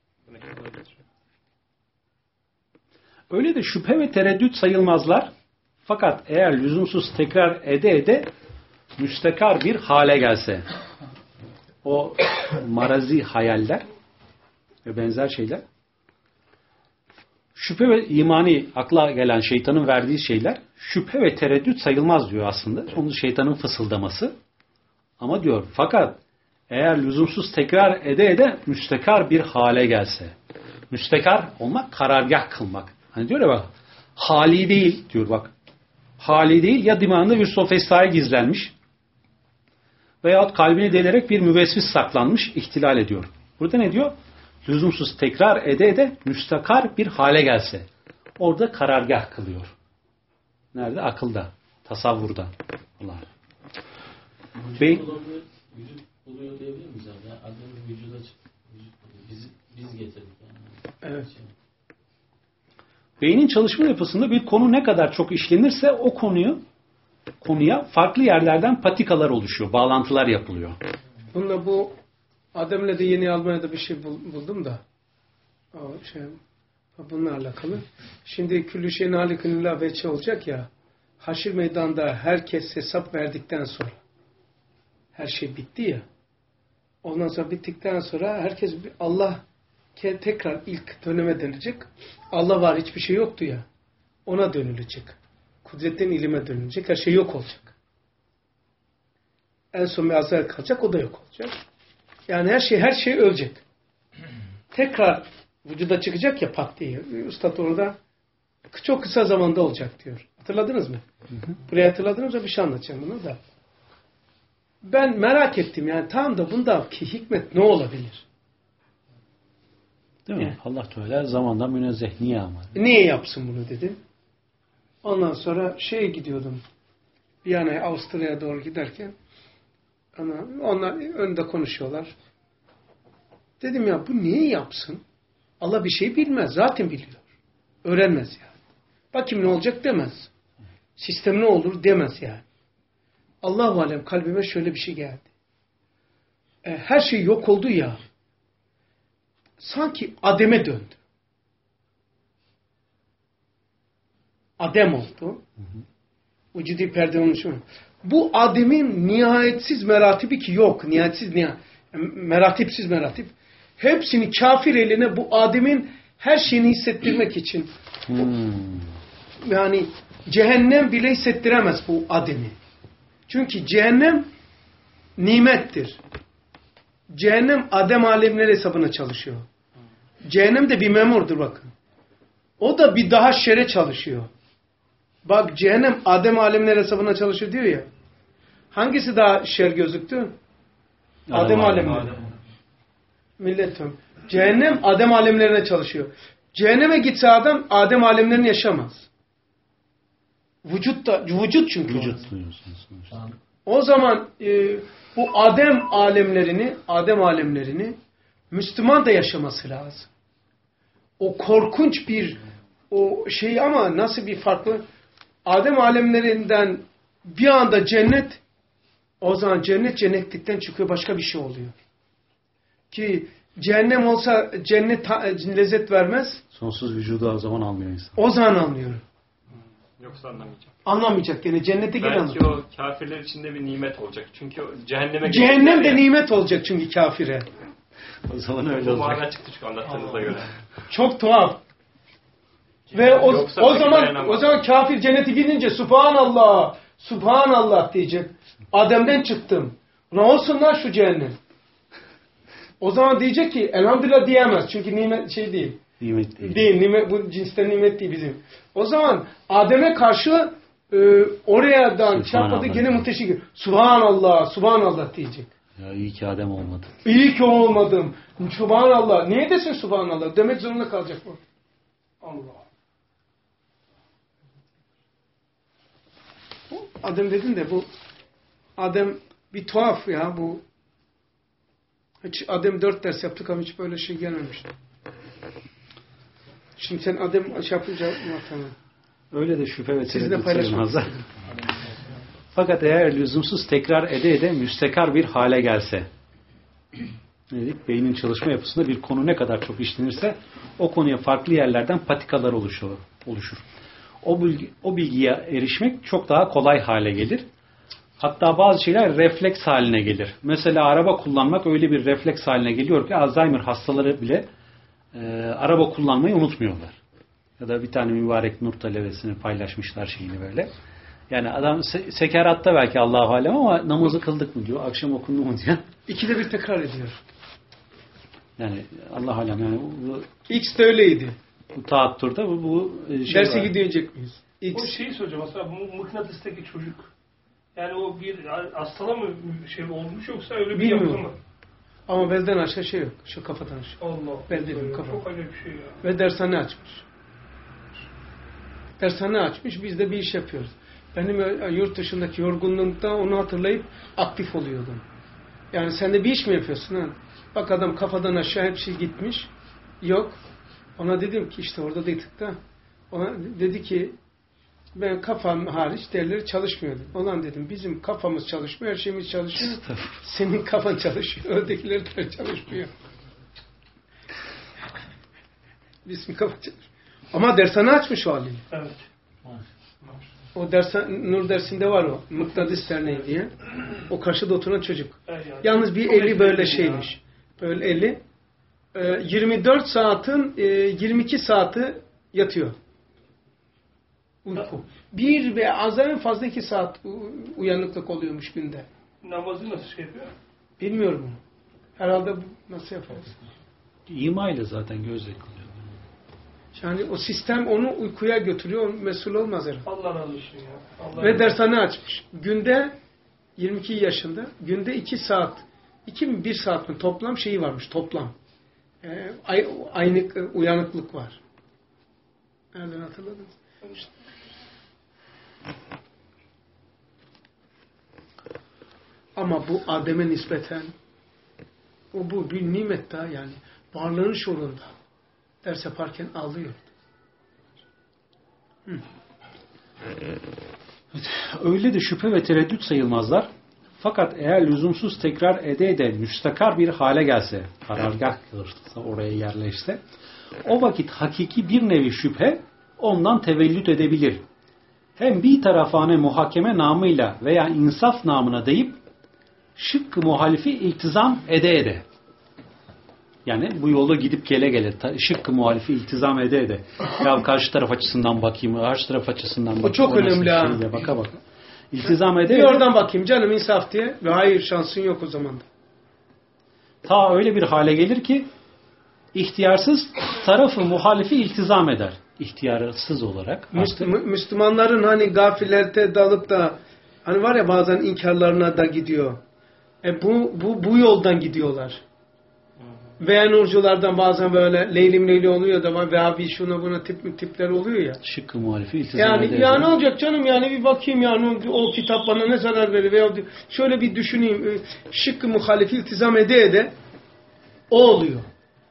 Öyle de şüphe ve tereddüt sayılmazlar. Fakat eğer lüzumsuz tekrar ede müstekar bir hale gelse, o marazi hayaller ve benzer şeyler, şüphe ve imani akla gelen şeytanın verdiği şeyler şüphe ve tereddüt sayılmaz diyor aslında. Onun şeytanın fısıldaması. Ama diyor fakat eğer lüzumsuz tekrar ede müstekar bir hale gelse. Müstekar olmak, karargah kılmak. Hani diyor ya bak, hali değil diyor bak. Hali değil, ya dimağında bir sofistaya gizlenmiş veyahut kalbini delerek bir müvesvis saklanmış, ihtilal ediyor. Burada ne diyor? Lüzumsuz tekrar ede müstakar bir hale gelse. Orada karargah kılıyor. Nerede? Akılda, tasavvurda. Allah. Vücut oluyor diyebilir miyiz abi? Yani adamın vücuda biz getirdik yani. Evet. Beynin çalışma yapısında bir konu ne kadar çok işlenirse o konuya farklı yerlerden patikalar oluşuyor, bağlantılar yapılıyor. Bununla bu Adem'le de yeni Almanya'da bir şey buldum da. Bununla alakalı. Şimdi küllü şeyin halikın illa veçe olacak ya. Haşir meydanında herkes hesap verdikten sonra. Her şey bitti ya. Ondan sonra bittikten sonra herkes Allah tekrar ilk döneme dönecek. Allah var, hiçbir şey yoktu ya. Ona dönülecek. Kudretten ilime dönülecek. Her şey yok olacak. En son bir azar kalacak, o da yok olacak. Yani her şey ölecek. Tekrar vücuda çıkacak ya pat diye. Üstad orada çok kısa zamanda olacak diyor. Hatırladınız mı? Buraya hatırladınız mı? Bir şey anlatacağım bunu da. Ben merak ettim yani tam da bundaki hikmet ne olabilir? Değil mi? Yani. Allah Teala zamandan münezzeh. Niye ama? Niye yapsın bunu dedim. Ondan sonra gidiyordum. Viyana'ya, Avusturya'ya doğru giderken ama onlar önde konuşuyorlar. Dedim ya bu niye yapsın? Allah bir şey bilmez. Zaten biliyor. Öğrenmez yani. Bakayım ne olacak demez. Sistem ne olur demez yani. Allah-u Alem kalbime şöyle bir şey geldi. Her şey yok oldu ya. Sanki Adem'e döndü. Adem oldu. Vücudi perde olmuş. Bu Adem'in nihayetsiz meratibi ki yok. Meratipsiz meratip. Hepsini kafir eline bu Adem'in her şeyini hissettirmek için. Yani cehennem bile hissettiremez bu Adem'i. Çünkü cehennem nimettir. Cehennem Adem alemleri hesabına çalışıyor. Cehennem de bir memurdur bakın. O da bir daha şere çalışıyor. Bak cehennem Adem alemleri hesabına çalışıyor diyor ya. Hangisi daha şer gözüktü? Adem alemleri. Milletim. Cehennem Adem alemlerine çalışıyor. Cehenneme gitse adam Adem alemlerini yaşamaz. Vücut çünkü. Vücut. O zaman bu Adem alemlerini Müslüman da yaşaması lazım. O korkunç bir ama nasıl bir farklı? Adem alemlerinden bir anda cennet, o zaman cennetlikten çıkıyor, başka bir şey oluyor. Ki cehennem olsa cennet lezzet vermez. Sonsuz vücudu o zaman almıyor insan. O zaman anlıyor. Yoksa anlamayacak. Anlamayacak gene cennete gene belki o kafirler içinde bir nimet olacak. Çünkü cehennem de nimet olacak çünkü kafire. O zaman öyle olacak. Bu mana çıktı şu anlattığınıza göre. Çok tuhaf. Ve o zaman kafir cennete gidince Subhanallah, Subhanallah diyecek. Adem'den çıktım. Ne olsun lan şu cehennem? O zaman diyecek ki elhamdülillah diyemez. Çünkü nimet değil. Nimet değil. Nimet, bu cinsten nimet değil bizim. O zaman Adem'e karşı oradan çarpmadı gene muhteşem. Subhanallah, Subhanallah diyecek. Ya iyi ki Adem olmadı. İyi ki olmadım. Subhanallah. Niye desin Subhanallah? Demek zorunda kalacak bu. Allah. Adem dedin de bu Adem bir tuhaf ya bu. Hiç Adem 4 ders yaptık ama hiç böyle şey gelmemişti. Şimdi sen Adem yapınca tamam. Öyle de şüphe ve sizinle paylaşmak. Fakat eğer lüzumsuz tekrar ede müstekar bir hale gelse, dedik, beynin çalışma yapısında bir konu ne kadar çok işlenirse o konuya farklı yerlerden patikalar oluşur. O bilgiye erişmek çok daha kolay hale gelir. Hatta bazı şeyler refleks haline gelir. Mesela araba kullanmak öyle bir refleks haline geliyor ki Alzheimer hastaları bile araba kullanmayı unutmuyorlar. Ya da bir tane mübarek nur talebesini paylaşmışlar şeyini böyle. Yani adam sekeratta belki Allah-u Alem ama namazı kıldık mı diyor, akşam okundu mu diyor. İkide bir tekrar ediyor. Yani Allah-u Alem yani bu X de öyleydi. Bu taattürde bu derse gidecek miyiz? O şeyi soracağım aslında bu mıknatıstaki çocuk. Yani o bir hastalığa mı şey olmuş yoksa öyle bir yapı mı? Ama belden aşağı şey yok. Şu kafadan aşağı. Allah. Belden kafa. Çok acayip bir şey ya. Ve dershane açmış. Dershane açmış. Biz de bir iş yapıyoruz. Benim yurt dışındaki yorgunluğumda onu hatırlayıp aktif oluyordum. Yani sen de bir iş mi yapıyorsun ha? Bak adam kafadan aşağı hepsi gitmiş. Yok. Ona dedim ki işte orada değildik da. Ona dedi ki Ben kafam hariç diğerleri çalışmıyordu. Olan dedim bizim kafamız çalışmıyor, her şeyimiz çalışıyor. Senin kafan çalışıyor, ötekiler de çalışmıyor. Bizim kafa çalışıyor. Ama dershane açmış o haliyle. Evet. O Nur dersinde var o. Mıknatıs Derneği diye. O karşıda oturan çocuk. Evet, yani. Yalnız bir eli böyle şeymiş. Böyle eli. 24 saatin 22 saati yatıyor. Uyku. Bir ve en fazla 2 saat uyanıklık oluyormuş günde. Namazı nasıl şey yapıyor? Bilmiyorum onu. Herhalde nasıl yaparız? İma ile zaten gözle kılıyor. Yani o sistem onu uykuya götürüyor. Mesul olmaz herhalde. Allah razı olsun ya. Allah Ve dershane açmış. Günde 22 yaşında. Günde 2 saat 2 mi 1 saat mi toplam şeyi varmış. Toplam. Aynı uyanıklık var. Nereden hatırladınız? Ama bu Adem'e nispeten bu bir nimet daha yani. Varlığın şuurunda. Ders yaparken ağlıyor. Öyle de şüphe ve tereddüt sayılmazlar. Fakat eğer lüzumsuz tekrar ede müstakar bir hale gelse, karargah kılırsa, oraya yerleşse, o vakit hakiki bir nevi şüphe ondan tevellüt edebilir. Hem bir tarafane muhakeme namıyla veya insaf namına deyip şıkkı muhalifi iltizam ede. Yani bu yolu gidip gele şıkkı muhalifi iltizam ede. Ya karşı taraf açısından bakayım, karşı taraf açısından bakayım. O çok önemli ha. Baka. İltizam ede. Bir oradan bakayım canım insaf diye. Ve hayır şansın yok o zaman da. Ta öyle bir hale gelir ki ihtiyarsız tarafı muhalifi iltizam eder. İhtiyarsız olarak. Müslümanların hani gafillerde dalıp da hani var ya bazen inkarlarına da gidiyor. Bu yoldan gidiyorlar. Veya nurculardan bazen böyle leylim oluyor da veya bir şuna buna tipler oluyor ya. Şıkkı muhalifi iltizam eder. Yani ne olacak canım yani bir bakayım yani o kitap bana ne zarar verir veya şöyle bir düşüneyim şıkkı muhalifi iltizam ede o oluyor.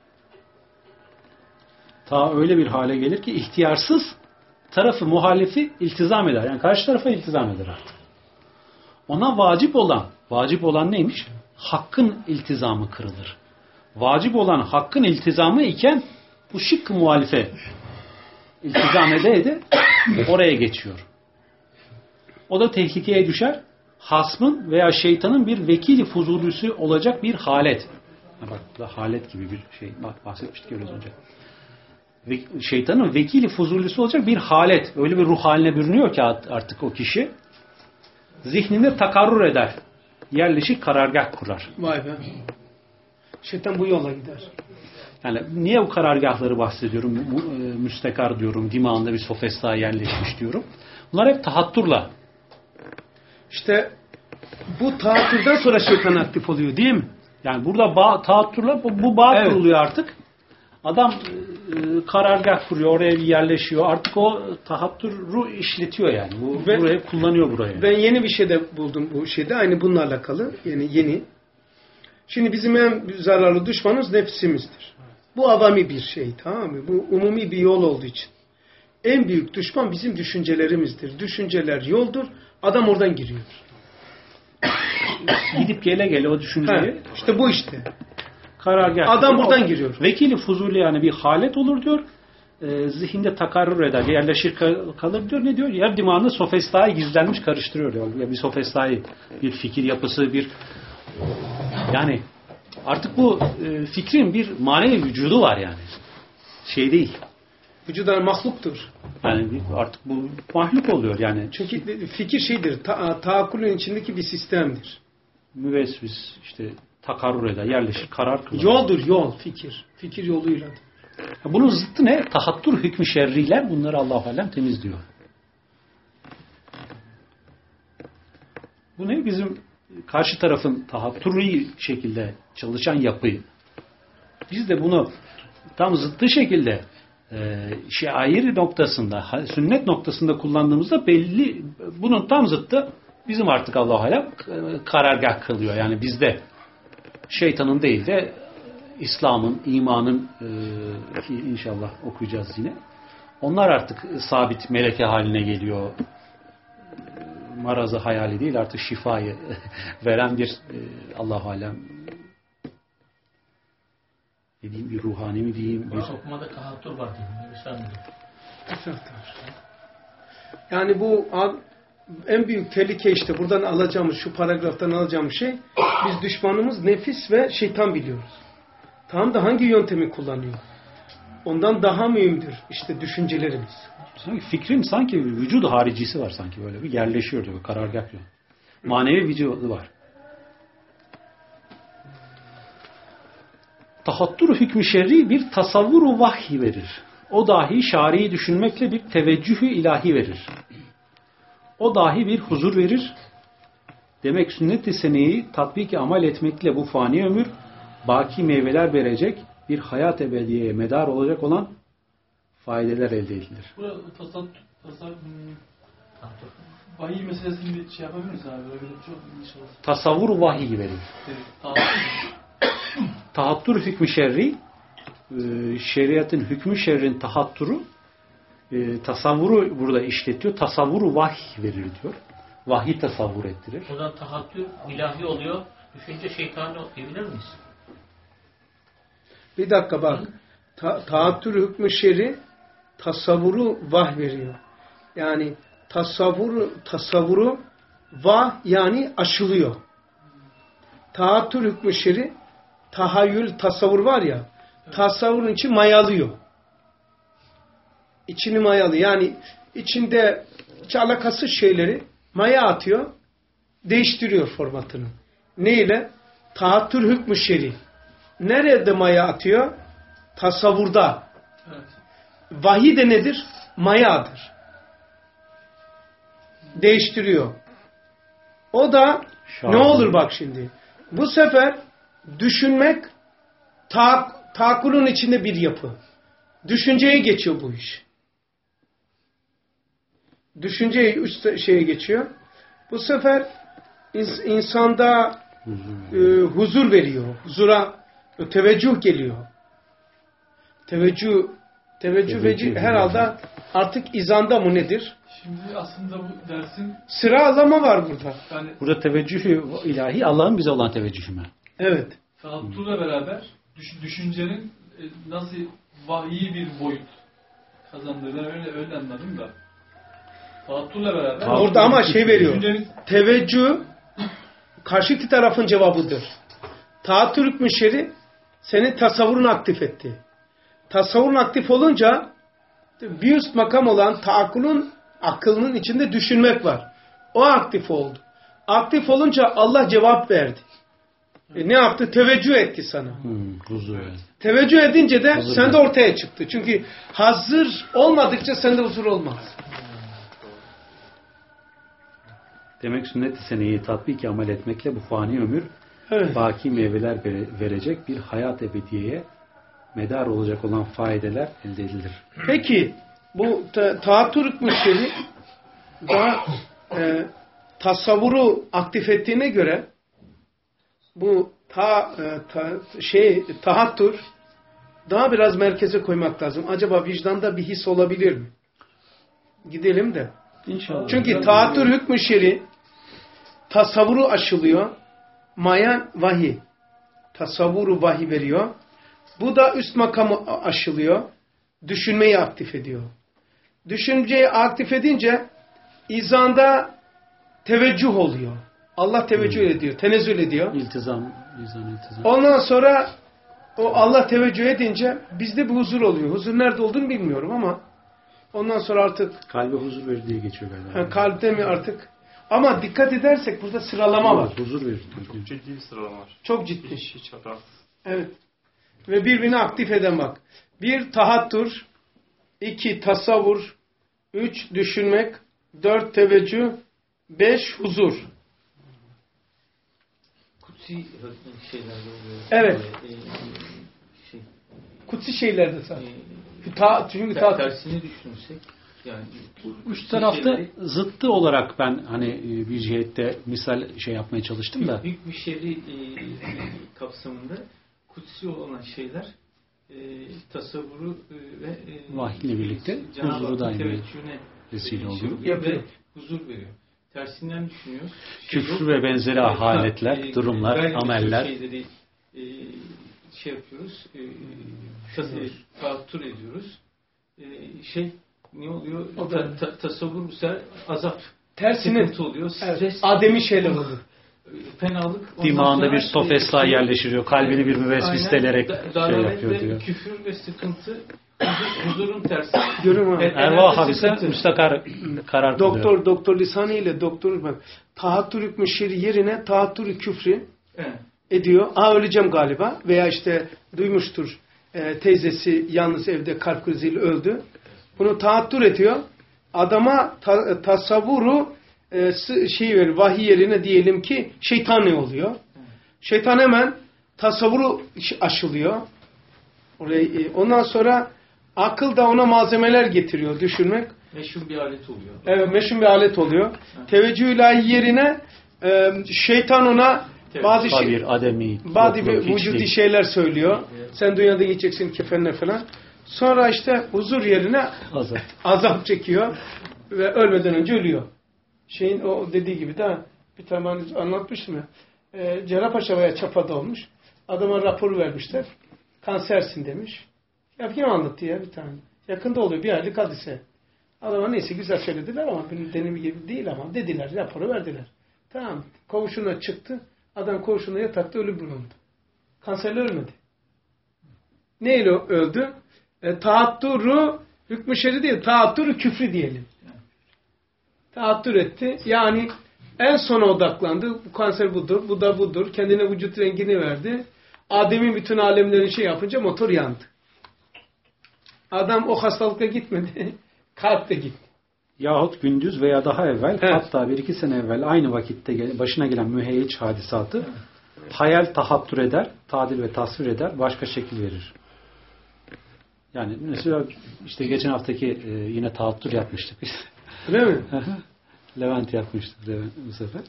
Ta öyle bir hale gelir ki ihtiyarsız tarafı muhalifi iltizam eder. Yani karşı tarafa iltizam eder artık. Ona vacip olan neymiş? Hakkın iltizamı kırılır. Vacip olan hakkın iltizamı iken bu şıkkı muhalife iltizam ede oraya geçiyor. O da tehlikeye düşer. Hasmın veya şeytanın bir vekili fuzulüsü olacak bir halet. Bak bu da halet gibi bir şey bahsetmiştik biraz önce. Şeytanın vekili fuzulüsü olacak bir halet. Öyle bir ruh haline bürünüyor ki artık o kişi. Zihninde takarrur eder. Yerleşik karargah kurar. Vay be. Şeytan bu yola gider. Yani niye bu karargahları bahsediyorum? Müstekar diyorum. Dimağında bir sofesta yerleşmiş diyorum. Bunlar hep tahatturla. İşte bu tahattürden sonra şeytan aktif oluyor değil mi? Yani burada tahatturla bu bağ kuruluyor artık. Adam karargah kuruyor. Oraya bir yerleşiyor. Artık o tahatturu işletiyor yani. Burayı kullanıyor burayı. Ben yeni bir şey de buldum bu şeyde. Aynı bununla alakalı. Yani yeni. Şimdi bizim en zararlı düşmanımız nefsimizdir. Bu avami bir şey, tamam mı? Bu umumi bir yol olduğu için. En büyük düşman bizim düşüncelerimizdir. Düşünceler yoldur. Adam oradan giriyor. Gidip gele o düşünceyi. İşte bu işte. Karargah. Adam buradan giriyor. Vekili fuzuli yani bir halet olur diyor. Zihinde takarrur eder. Yerleşir kalır diyor. Ne diyor? Yer dimağında sofestayı gizlenmiş karıştırıyor diyor. Ya bir sofestayı, bir fikir yapısı, bir yani artık bu fikrin bir manevi vücudu var yani. Şey değil. Vücudan mahluktur. Yani artık bu mahluk oluyor yani. Çünkü fikir şeydir. Taakkulün içindeki bir sistemdir. Müvesvis işte takarrur eder. Yerleşir karar kılar. Yoldur yol fikir. Fikir yoluyla. Bunun zıttı ne? Tahattur hükmü şerriyle bunları Allah-u Alem temizliyor. Bu ne? Bizim karşı tarafın tahatturi şekilde çalışan yapıyı. Biz de bunu tam zıttı şekilde şair noktasında, sünnet noktasında kullandığımızda belli, bunun tam zıttı bizim artık Allah-u Alem karargah kılıyor. Yani bizde şeytanın değil de İslam'ın, imanın ki inşallah okuyacağız yine. Onlar artık sabit meleke haline geliyor. Marazı hayali değil, artık şifayı veren bir Allah-u Alem, ne diyeyim, bir ruhani mi diyeyim? Bir okumada tahattür var diyeyim. Yani bu en büyük tehlike işte buradan alacağımız, şu paragraftan alacağımız şey, biz düşmanımız nefis ve şeytan biliyoruz. Tam da hangi yöntemi kullanıyor? Ondan daha mühimdir işte düşüncelerimiz. Fikrin sanki vücudu haricisi var, sanki böyle bir yerleşiyor diyor, karargah diyor. Manevi vücudu var. Tahattür hükmü şer'i bir tasavvuru vahiy verir. O dahi şari'i düşünmekle bir teveccühü ilahi verir. O dahi bir huzur verir. Demek sünnet-i seneyi tatbiki amel etmekle bu fani ömür baki meyveler verecek, bir hayat ebediyeye medar olacak olan faydeler elde edilir. Burada vahiy meselesini bir şey yapabilir misin abi? Böyle çok inşallah. Tasavvur vahiy verir. Tahattür hükmü şerri, şeriatın hükmü şerrin tahatturu, tasavvuru burada işletiyor. Tasavvuru vahiy verir diyor. Vahiy tasavvur ettirir. Buradan tahattür ilahi oluyor. Düşünce şeytani diyebilir miyiz? Bir dakika bak. Tahattür hükmü şer'i tasavvuru vah veriyor. Yani tasavvuru vah yani aşılıyor. Tahattür hükmü şer'i tahayyül, tasavvur var ya, tasavvurun içi mayalıyor. İçini mayalıyor. Yani içinde hiç alakasız şeyleri maya atıyor, değiştiriyor formatını. Neyle? Tahattür hükmü şer'i. Nerede maya atıyor? Tasavvurda. Evet. Vahiy de nedir? Mayadır. Değiştiriyor. O da ne olur bak şimdi. Bu sefer düşünmek taakkulun içinde bir yapı. Düşünceye geçiyor bu iş. Düşünceye üst şeye geçiyor. Bu sefer insanda huzur veriyor. Huzura teveccüh geliyor. Teveccüh herhalde artık izanda mı nedir? Şimdi aslında bu dersin sıralama var burada. Yani burada teveccühü ilahi, Allah'ın bize olan teveccühü mü? Evet. tahattürle beraber düşüncenin nasıl vahiy bir boyut kazandığını öyle anladım da. Tahattürle beraber Orada ama şey veriyor. Teveccüh karşıtı tarafın cevabıdır. Tahattür hükmü şer'i senin tasavvurunu aktif etti. Tasavvurun aktif olunca bir üst makam olan aklının içinde düşünmek var. O aktif oldu. Aktif olunca Allah cevap verdi. Ne yaptı? Teveccüh etti sana. Huzur. Teveccüh edince de huzur sende ortaya çıktı. Çünkü hazır olmadıkça sende huzur olmaz. Demek sünnet-i seneyi tatbiki amel etmekle bu fani ömür baki meyveler verecek, bir hayat ebediyeye medar olacak olan faydeler elde edilir. Peki bu tahattür hükmü şer'i daha tasavvuru aktif ettiğine göre bu tahattür daha biraz merkeze koymak lazım. Acaba vicdanda bir his olabilir mi? Gidelim de. İnşallah. Çünkü tahattür hükmü şer'i tasavvuru aşılıyor. Mayan vahiy. Tasavvuru vahiy veriyor. Bu da üst makamı aşılıyor. Düşünmeyi aktif ediyor. Düşünceyi aktif edince izanda teveccüh oluyor. Allah teveccüh ediyor. Tenezzül ediyor. İltizam. Ondan sonra o Allah teveccüh edince bizde bir huzur oluyor. Huzur nerede olduğunu bilmiyorum ama ondan sonra artık kalbe huzur verir diye geçiyor galiba. Kalpte mi artık? Ama dikkat edersek burada sıralama var. Huzur verir. Çok ciddi bir sıralama var. Çok ciddi. Hiç hatasız. Evet. Ve birbirini aktif eden bak. 1 tahattür, 2 tasavvur, 3 düşünmek, 4 teveccüh, 5 huzur. Kutsi şeylerde oluyor. Evet. Kutsi şeylerde zaten. Çünkü Tersini düşünürsek yani üç tarafta zıttı olarak ben hani bir cihette misal yapmaya çalıştım da. Büyük bir şer'i kapsamında kutsi olan şeyler tasavvuru ve vahiyle birlikte Cenab-ı huzuru Hakk'ın daim teveccühüne vesile oluyor. ve huzur veriyor. Tersinden düşünüyoruz. Küfür ve benzeri ahaletler, durumlar, ameller. Şeyleri yapıyoruz. Taattür ediyoruz. Ne oluyor? Tasavvur bu sefer azap. Tersine sıkıntı oluyor. evet, Adem'i şeyler olur. Fenalık. Dimağında bir stofesla yerleştiriyor. Kalbini bir müvesviseleyerek yapıyor diyor. Küfür ve sıkıntı huzurun tersi. Görüyorum abi. Ervah habise müstakar karar kılıyor. Doktor lisanı ile doktor bak. Tahattür hükmü şer'i yerine tahattür küfrü ediyor. Öleceğim galiba. Veya işte duymuştur. Teyzesi yalnız evde kalp kriziyle öldü. Bunu tahattür ediyor. Adama tasavvuru verir. Vahiy yerine diyelim ki şeytani oluyor. Şeytan hemen tasavvuru aşılıyor. Ondan sonra akıl da ona malzemeler getiriyor. Düşünmek. Meşhur bir alet oluyor. Evet, meşhur bir alet oluyor. Teveccüh ilahi yerine şeytan ona bazı vücudi şeyler söylüyor. Sen dünyada gideceksin kefenle falan. Sonra işte huzur yerine azap çekiyor ve ölmeden önce ölüyor. O dediği gibi de bir tane anlatmıştım ya. Cerrahpaşa veya Çapa'da olmuş. Adama raporu vermişler. Kansersin demiş. Ya kim anlattı ya bir tane. Yakında oluyor. Bir aylık hadise. Adama neyse güzel söylediler ama benim denemi gibi değil ama dediler. Raporu verdiler. Tamam. Koğuşuna çıktı. Adam koğuşuna yatakta ölü bulundu. Kanserle ölmedi. Neyle öldü? Taatturu hükmü şer'i değil. Taatturu küfrü diyelim. Taattür etti. Yani en sona odaklandı. Bu kanser budur. Bu da budur. Kendine vücut rengini verdi. Adem'in bütün alemlerini yapınca motor yandı. Adam o hastalıkla gitmedi. Kalp de gitti. Yahut gündüz veya daha evvel, hatta 1-2 sene evvel aynı vakitte başına gelen müheyyic hadisatı hayal tahattür eder, tadil ve tasvir eder, başka şekil verir. Yani mesela işte geçen haftaki yine tahattür yapmıştık biz. Değil mi? Levent yapmıştık bu sefer.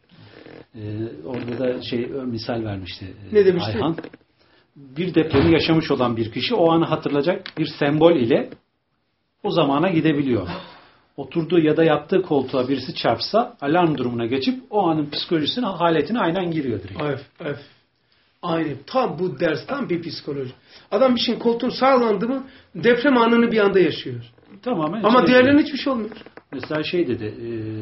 Orada da misal vermişti ne demişti? Ayhan. Bir depremi yaşamış olan bir kişi o anı hatırlayacak bir sembol ile o zamana gidebiliyor. Oturduğu ya da yattığı koltuğa birisi çarpsa alarm durumuna geçip o anın psikolojisine, haletine aynen giriyor direkt. Evet. Aynen. Tam bu ders tam bir psikoloji. Adam bir şeyin koltuğun sağlandı mı deprem anını bir anda yaşıyor. Tamamen. Ama diğerlerine hiçbir şey olmuyor. Mesela dedi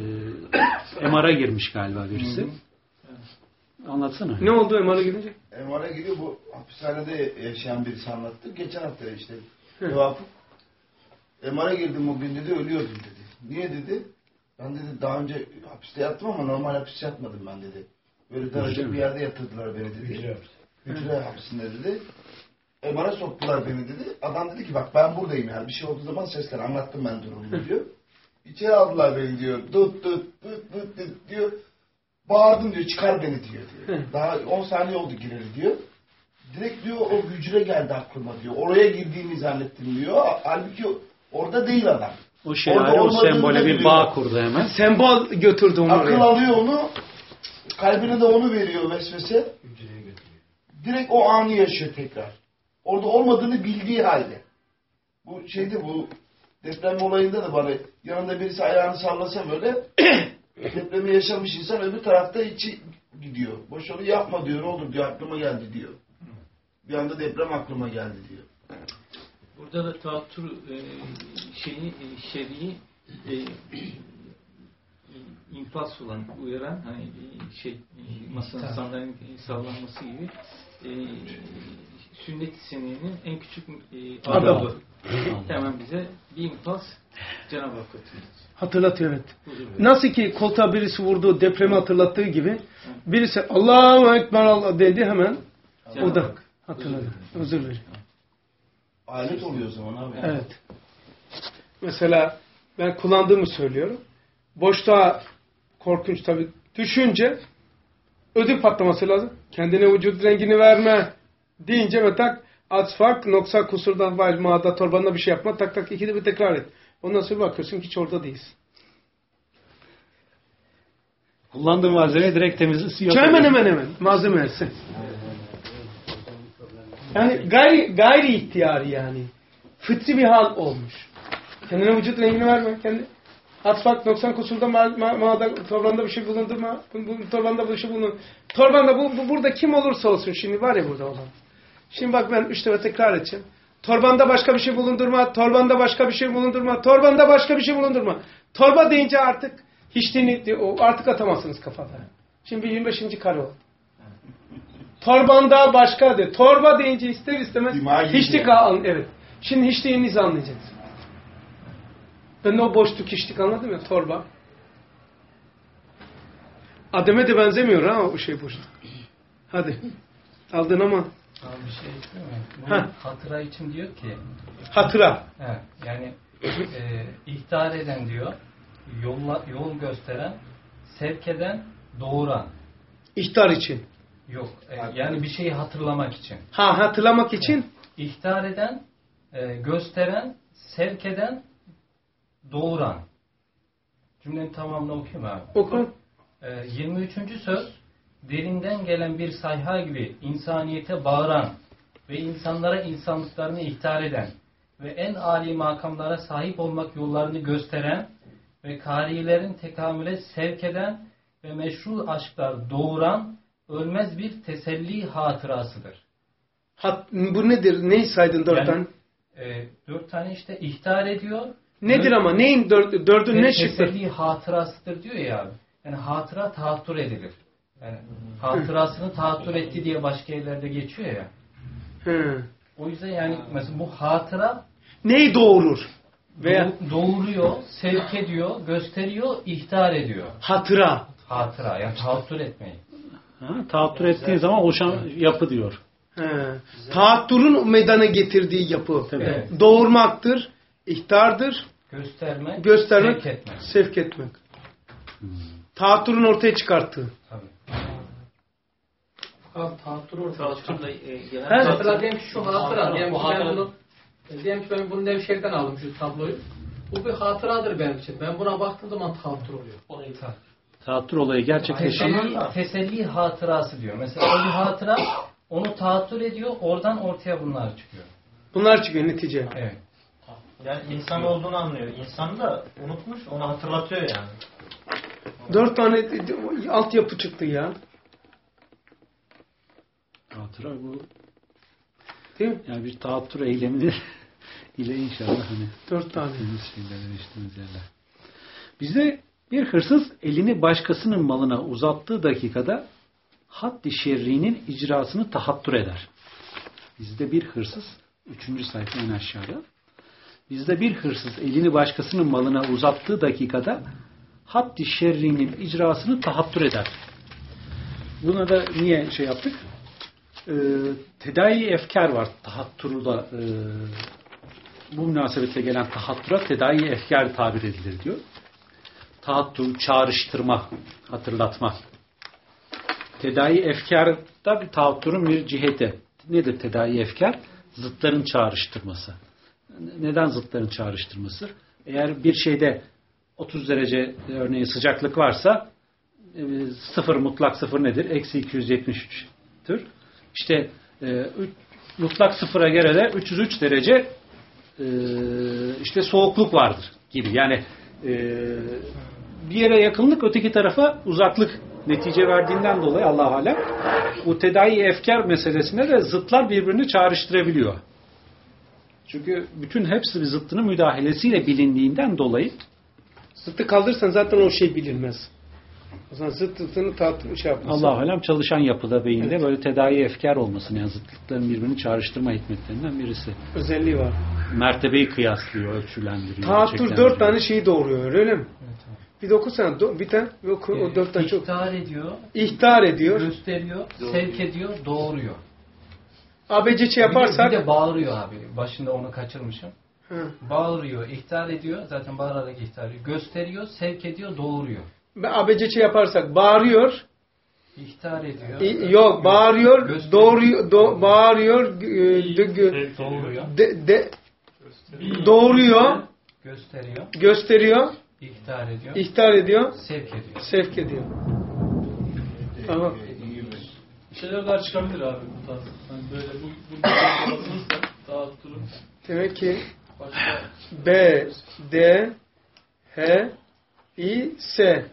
MR'a girmiş galiba birisi. Anlatsana. Ne oldu MR'a girince? MR'a giriyor, bu hapishanede yaşayan birisi anlattı. Geçen hafta işte Vafık MR'a girdim o gün dedi, ölüyordum dedi. Niye dedi? Ben dedi daha önce hapiste yattım ama normal hapis yatmadım ben dedi. Böyle daracık bir yerde yatırdılar beni dedi. Hücre hapsinde dedi. MR'a soktular beni dedi. Adam dedi ki bak ben buradayım yani bir şey olduğu zaman seslen, anlattım ben durumu diyor. İçeri aldılar beni diyor. Dut diyor. Bağırdım diyor, çıkar beni diyor. Daha 10 saniye oldu gireli diyor. Direkt diyor o hücre geldi aklıma diyor. Oraya girdiğimi zannettim diyor. Halbuki orada değil adam. O o sembole bir bağ kurdu hemen. Sembol götürdü onu akıl oraya. Alıyor onu. Kalbine de onu veriyor vesvese. Direkt o anı yaşıyor tekrar. Orada olmadığını bildiği halde. Bu bu deprem olayında da bana yanında birisi ayağını sallasa böyle depremi yaşamış insan öbür tarafta içi gidiyor. Boş onu yapma diyor, ne olur diyor, aklıma geldi diyor. Bir anda deprem aklıma geldi diyor. Burada da taattür şer'i inflas olan, uyaran masanın sandalyenin sallanması gibi sünnet-i seniyyenin en küçük adabı. Hemen bize bir inflas Cenab-ı Hak hatırlatıyor. Evet. Nasıl ki koltuğa birisi vurduğu depremi hatırlattığı gibi birisi Allahu Ekber Allah dedi hemen o da hatırladı. Özür dilerim. Alet oluyor o zaman abi. Evet. Mesela ben kullandığımı söylüyorum. Boşluğa korkunç tabii düşünce ödül patlaması lazım. Kendine vücut rengini verme deyince ve tak atfak noksa kusurdan var mağda torbanına bir şey yapma tak ikide bir tekrar et. Ondan sonra bakıyorsun ki hiç orada değilsin. Kullandığın malzeme direkt temizlisi yok. Hemen malzemesi. Yani gayri ihtiyari yani. Fıtri bir hal olmuş. Kendine vücut rengini verme. Kendi atfak 90 kusurda torbanda bir şey bulundurma. Torbanda bir şey bulundur. Torbanda burada kim olursa olsun şimdi var ya burada olan. Şimdi bak ben 3 defa tekrar edeceğim. Torbanda başka bir şey bulundurma. Torbanda başka bir şey bulundurma. Torbanda başka bir şey bulundurma. Torba deyince artık hiçliğini artık atamazsınız kafada. Şimdi 25. kare o. Torbanda başka de. Torba deyince ister istemez hiçlik evet. Şimdi hiçliğinizi anlayacaksınız. Ben de o boşluk hiçlik anladım ya torba. Adem'e de benzemiyor ha o şey boşluk. Hadi. Aldın ama. Abi bir şey değil mi? Bunu hatıra için diyor ki. Hatıra. Yani ihtar eden diyor. Yol gösteren, sevk eden, doğuran. İhtar için. Yok. Yani bir şeyi hatırlamak için. Hatırlamak için. İhtar eden, gösteren, sevk eden, doğuran. Cümlenin tamamını okuyayım abi. Oku. 23. söz. Derinden gelen bir sayha gibi insaniyete bağıran ve insanlara insanlıklarını ihtar eden ve en âli makamlara sahip olmak yollarını gösteren ve kârilerin tekamüle sevk eden ve meşru aşklar doğuran ölmez bir teselli hatırasıdır. Bu nedir? Neyi saydın 4 tane? 4 tane işte ihtar ediyor. Nedir ama? Neyin dördün ne şıktır? Teselli hatırasıdır diyor ya abi. Yani hatıra tahattür edilir. Yani hatırasını tahattür etti diye başka yerlerde geçiyor ya. O yüzden yani mesela bu hatıra neyi doğurur? Veya doğuruyor, sevk ediyor, gösteriyor, ihtar ediyor. Hatıra yani tahattür etmeyi. Tahattür ettiği zaman oluşan yapı diyor. Tahattürün meydana getirdiği yapı. Evet. Doğurmaktır, ihtardır, göstermek, sevk etmek. Tahattürün ortaya çıkarttığı. Tabii. Abi tahattür ortaya çıkarttığı. Mesela diyelim ki şu hatıra. Diyelim ki ben bunu Nevşehir'den aldım şu tabloyu. Bu bir hatıradır benim için. Ben buna baktığım zaman tahattür oluyor. Tahattür olayı gerçekleşiyor. Teselli hatırası diyor. Mesela o bir hatıra onu tahattür ediyor. Oradan ortaya bunlar çıkıyor. Bunlar çıkıyor netice. Evet. Yani insan olduğunu anlıyor. İnsanı da unutmuş, onu hatırlatıyor yani. 4 tane altyapı çıktı ya. Hatıra bu. Değil mi? Yani bir tahattür eylemi ile inşallah hani 4 tane. Yerler. Bizde bir hırsız elini başkasının malına uzattığı dakikada haddi şerrinin icrasını tahattür eder. Bizde bir hırsız 3. sayfa en aşağıda. Bizde bir hırsız elini başkasının malına uzattığı dakikada haddi şerrinin icrasını tahattür eder. Buna da niye şey yaptık? Tedai efkar var. Tahattürda bu münasebetle gelen tahattura tedai efkar tabir edilir diyor. Tahattür, çağrıştırma, hatırlatma. Tedai efkar da bir tahattürün bir ciheti. Nedir tedai efkar? Zıtların çağrıştırması. Neden zıtların çağrıştırması? Eğer bir şeyde 30 derece örneğin sıcaklık varsa sıfır mutlak sıfır nedir? Eksi 273'tür. İşte mutlak sıfıra göre de 303 derece işte soğukluk vardır gibi. Yani bir yere yakınlık öteki tarafa uzaklık netice verdiğinden dolayı Allah-u Alem bu tedai efkar meselesine de zıtlar birbirini çağrıştırabiliyor. Çünkü bütün hepsi bir zıttının müdahalesiyle bilindiğinden dolayı zıttı kaldırırsan zaten o şey bilinmez. O zaman zıttını şey yapması. Allah-u Alem çalışan yapıda beyinde böyle tedai efkar olmasını yani zıtlıkların birbirini çağrıştırma hikmetlerinden birisi. Özelliği var. Mertebeyi kıyaslıyor, ölçülendiriyor. Tahattür 4 tane şeyi doğuruyor öyle mi? Evet. Bir de okusana. Bir tane o 4 tane çok. İhtar ediyor. Gösteriyor. Sevk ediyor. Doğuruyor. ABC yaparsak. Bir de bağırıyor abi. Başında onu kaçırmışım. Bağırıyor. İhtar ediyor. Zaten bağırarak ihtar ediyor. Gösteriyor. Sevk ediyor. Doğuruyor. ABC yaparsak bağırıyor. İhtar ediyor. Yok bağırıyor. Doğuruyor. Bağırıyor. Doğuruyor. Doğuruyor. Gösteriyor. İhtar ediyor. Sevk ediyor. Tamam. şeyler daha çıkabilir abi bu tarz. Hani böyle bu kapatılırsa tahattürü. Demek ki Başka B, D, H, I, S.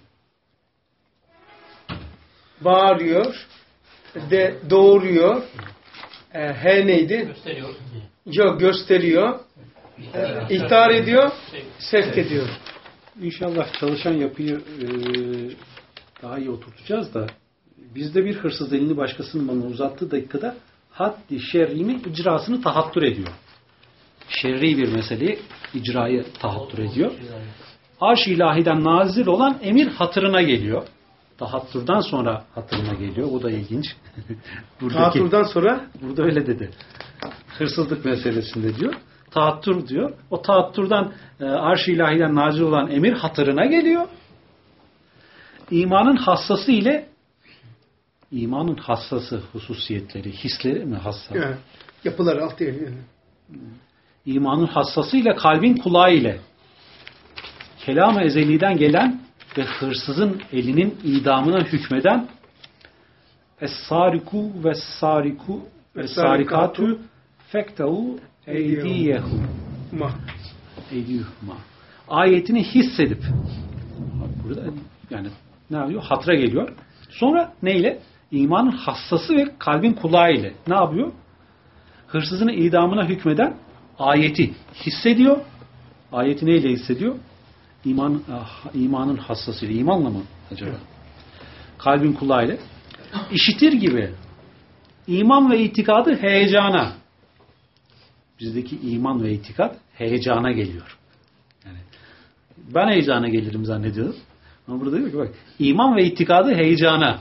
Bağırıyor. D doğuruyor. H neydi? Gösteriyor. Yok, gösteriyor. İhtar ediyor. Sevk ediyor. İnşallah çalışan yapıyı daha iyi oturtacağız da bizde bir hırsız elini başkasının malına uzattığı dakikada haddi şerrinin icrasını tahattür ediyor. Şerri bir meseleyi icrayı tahattür ediyor. Arş-ı ilahiden nazil olan emir hatırına geliyor. Tahattürden sonra hatırına geliyor. O da ilginç. Tahattürden sonra? Burada öyle dedi. Hırsızlık meselesinde diyor. Tahattür diyor. O tahattürden arş-ı ilahiden nazil olan emir hatırına geliyor. İmanın hassası ile imanın hassası hususiyetleri, hisleri mi hassas? Evet. Yapılar alt değil. Yani. İmanın hassası ile kalbin kulağı ile kelam-ı ezeliden gelen ve hırsızın elinin idamına hükmeden Es-sariku ve-sariku ve-sarikatu fektehu eydiyehum eydiyehuma ayetini hissedip burada yani ne yapıyor? Hatıra geliyor. Sonra neyle? İmanın hassası ve kalbin kulağı ile ne yapıyor? Hırsızın idamına hükmeden ayeti hissediyor. Ayeti neyle hissediyor? İmanın hassasıyla. İmanla mı acaba? Kalbin kulağıyla. İşitir gibi. İman ve itikadı heyecana. Bizdeki iman ve itikat heyecana geliyor. Yani ben heyecana gelirim zannediyorum. Ama burada diyor ki bak, iman ve itikadı heyecana.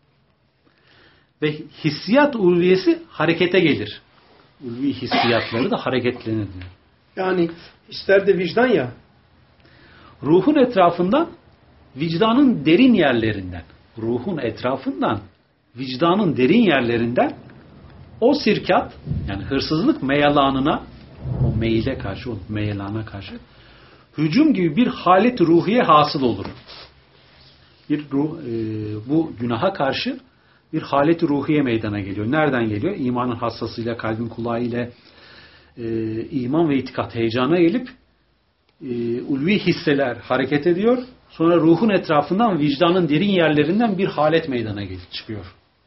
Ve hissiyat ulviyesi harekete gelir. Ulvi hissiyatları da hareketlenir diyor. Yani hisler de vicdan ya. Ruhun etrafından, vicdanın derin yerlerinden, ruhun etrafından, vicdanın derin yerlerinden o sirkat, yani hırsızlık meyalanına, o meyle karşı, o meyelana karşı hücum gibi bir halet ruhiye hasıl olur. Bir ruh, bu günaha karşı bir halet ruhiye meydana geliyor. Nereden geliyor? İmanın hassasıyla, kalbin kulağıyla iman ve itikat heyecana gelip ulvi hisseler hareket ediyor. Sonra ruhun etrafından, vicdanın derin yerlerinden bir halet meydana çıkıyor.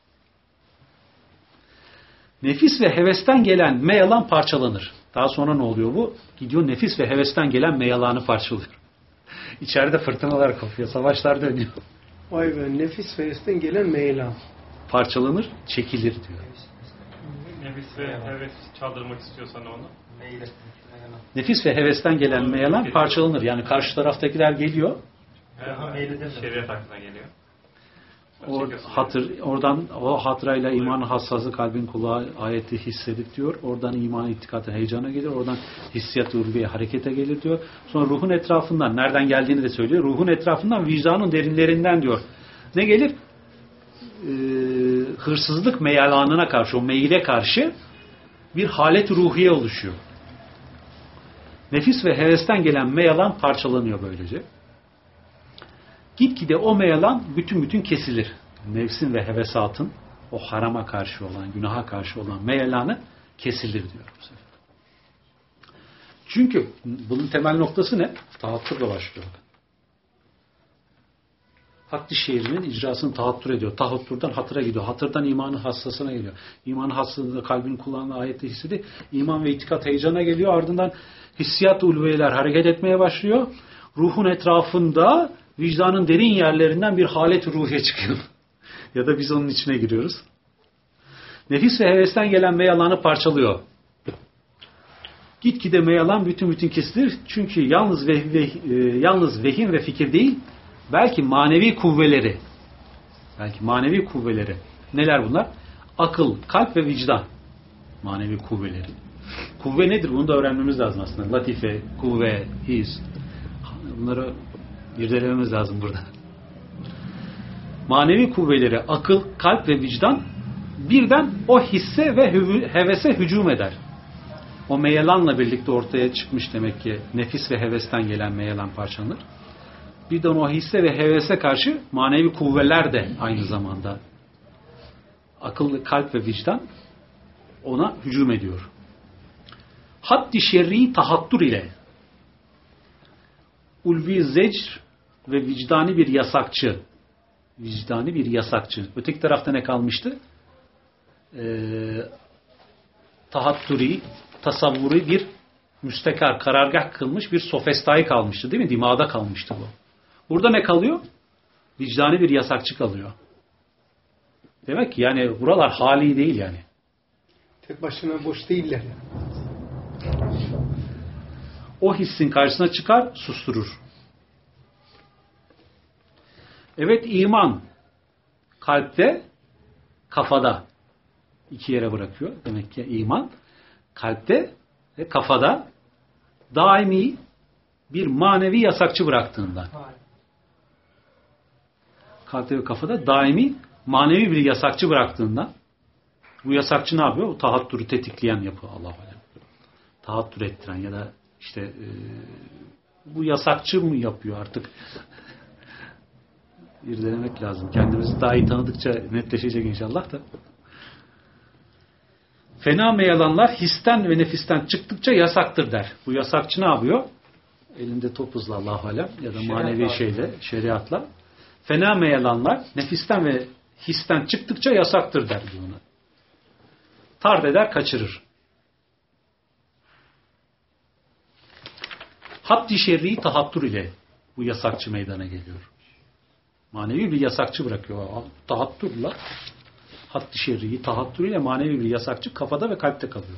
Nefis ve hevesten gelen meyalan parçalanır. Daha sonra ne oluyor bu? Gidiyor nefis ve hevesten gelen meyalanı parçalıyor. İçeride fırtınalar kopuyor, savaşlar dönüyor. Vay be, nefis ve hevesten gelen meyalan. Parçalanır, çekilir diyor. Nefis ve heves çaldırmak istiyorsan onu. Nefis ve hevesten gelen meyalan parçalanır. Yani karşı taraftakiler geliyor. Şeriat aklına geliyor. Oradan o hatırayla imanın hassası kalbin kulağı ayeti hissedip diyor. Oradan iman itikatı heyecana gelir. Oradan hissiyat urbiye harekete gelir diyor. Sonra ruhun etrafından, nereden geldiğini de söylüyor. Ruhun etrafından, vicdanın derinlerinden diyor. Ne gelir? Hırsızlık meyalanına karşı, o meyle karşı bir halet ruhiye oluşuyor. Nefis ve hevesten gelen meyalan parçalanıyor böylece. Gitgide o meyalan bütün kesilir. Nefsin ve hevesatın o harama karşı olan, günaha karşı olan meyalanı kesilir diyor bu sefer. Çünkü bunun temel noktası ne? Tahattürle başlıyor. Haddi şehrinin icrasını tahattür ediyor. Tahattürden hatıra gidiyor. Hatırdan imanın hassasına geliyor. İmanın hassasında kalbin kulağına ayette hissedi. İman ve itikat heyecana geliyor. Ardından hissiyat ulveler hareket etmeye başlıyor. Ruhun etrafında vicdanın derin yerlerinden bir halet ruhiye çıkıyor. Ya da biz onun içine giriyoruz. Nefis ve hevesten gelen meyalanı parçalıyor. Gitgide meyalan bütün kesilir. Çünkü yalnız vehim ve fikir değil, belki manevi kuvveleri. Neler bunlar? Akıl, kalp ve vicdan. Manevi kuvveleri. Kuvve nedir? Bunu da öğrenmemiz lazım aslında. Latife, kuvve, his. Bunları irdelememiz lazım burada. Manevi kuvveleri, akıl, kalp ve vicdan birden o hisse ve hevese hücum eder. O meyelanla birlikte ortaya çıkmış demek ki nefis ve hevesten gelen meyelan parçalanır. Birden o hisse ve hevese karşı manevi kuvveler de aynı zamanda akıl, kalp ve vicdan ona hücum ediyor. Haddi şerri tahattur ile ulvi zecr ve vicdani bir yasakçı. Vicdani bir yasakçı. Öteki tarafta ne kalmıştı? Tahatturi, tasavvuri bir müstekar, karargah kılmış bir sofestayı kalmıştı değil mi? Dimağda kalmıştı bu. Burada ne kalıyor? Vicdani bir yasakçı kalıyor. Demek ki yani buralar hali değil yani. Tek başına boş değiller. O hissin karşısına çıkar, susturur. Evet, iman kalpte, kafada iki yere bırakıyor. Demek ki iman kalpte ve kafada daimi bir manevi yasakçı bıraktığından. Kalpte ve kafada daimi manevi bir yasakçı bıraktığından. Bu yasakçı ne yapıyor? O tahattürü tetikleyen yapı Allah'a emanet. Tahattür ettiren ya da işte bu yasakçı mı yapıyor artık? Bir denemek lazım. Kendimizi daha iyi tanıdıkça netleşecek inşallah da. Fena meyalanlar histen ve nefisten çıktıkça yasaktır der. Bu yasakçı ne yapıyor? Elinde topuzla Allahu alem ya da manevi şeyle, şeriatla. Fena meyalanlar nefisten ve histen çıktıkça yasaktır der bunu. Tard eder, kaçırır. Haddi şerri tahattur ile bu yasakçı meydana geliyor. Manevi bir yasakçı bırakıyor. Tahatturla haddi şerri tahattur ile manevi bir yasakçı kafada ve kalpte kalıyor.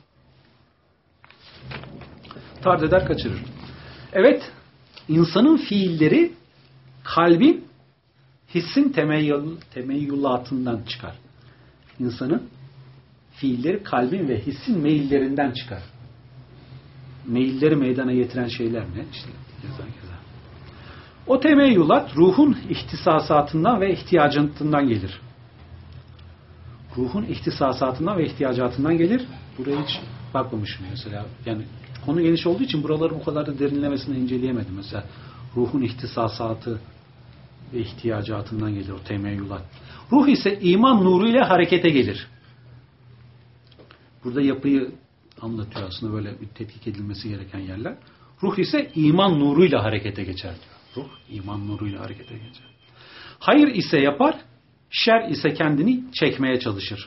Tard eder, kaçırır. Evet, insanın fiilleri kalbin hissin temeyyülatından çıkar. İnsanın fiilleri kalbin ve hissin meyillerinden çıkar. Meyilleri meydana getiren şeyler ne? İşte keza. O temeyyülat ruhun ihtisasatından ve ihtiyacatından gelir. Ruhun ihtisasatından ve ihtiyacatından gelir. Buraya hiç bakmamışım mesela. Yani konu geniş olduğu için buraları bu kadar da derinlemesine inceleyemedim. Mesela ruhun ihtisasatı ve ihtiyacatından gelir o temeyyülat. Ruh ise iman nuruyla harekete gelir. Burada yapıyı anlatıyor aslında, böyle bir tetkik edilmesi gereken yerler. Ruh ise iman nuruyla harekete geçer diyor. Ruh iman nuruyla harekete geçer. Hayır ise yapar, şer ise kendini çekmeye çalışır.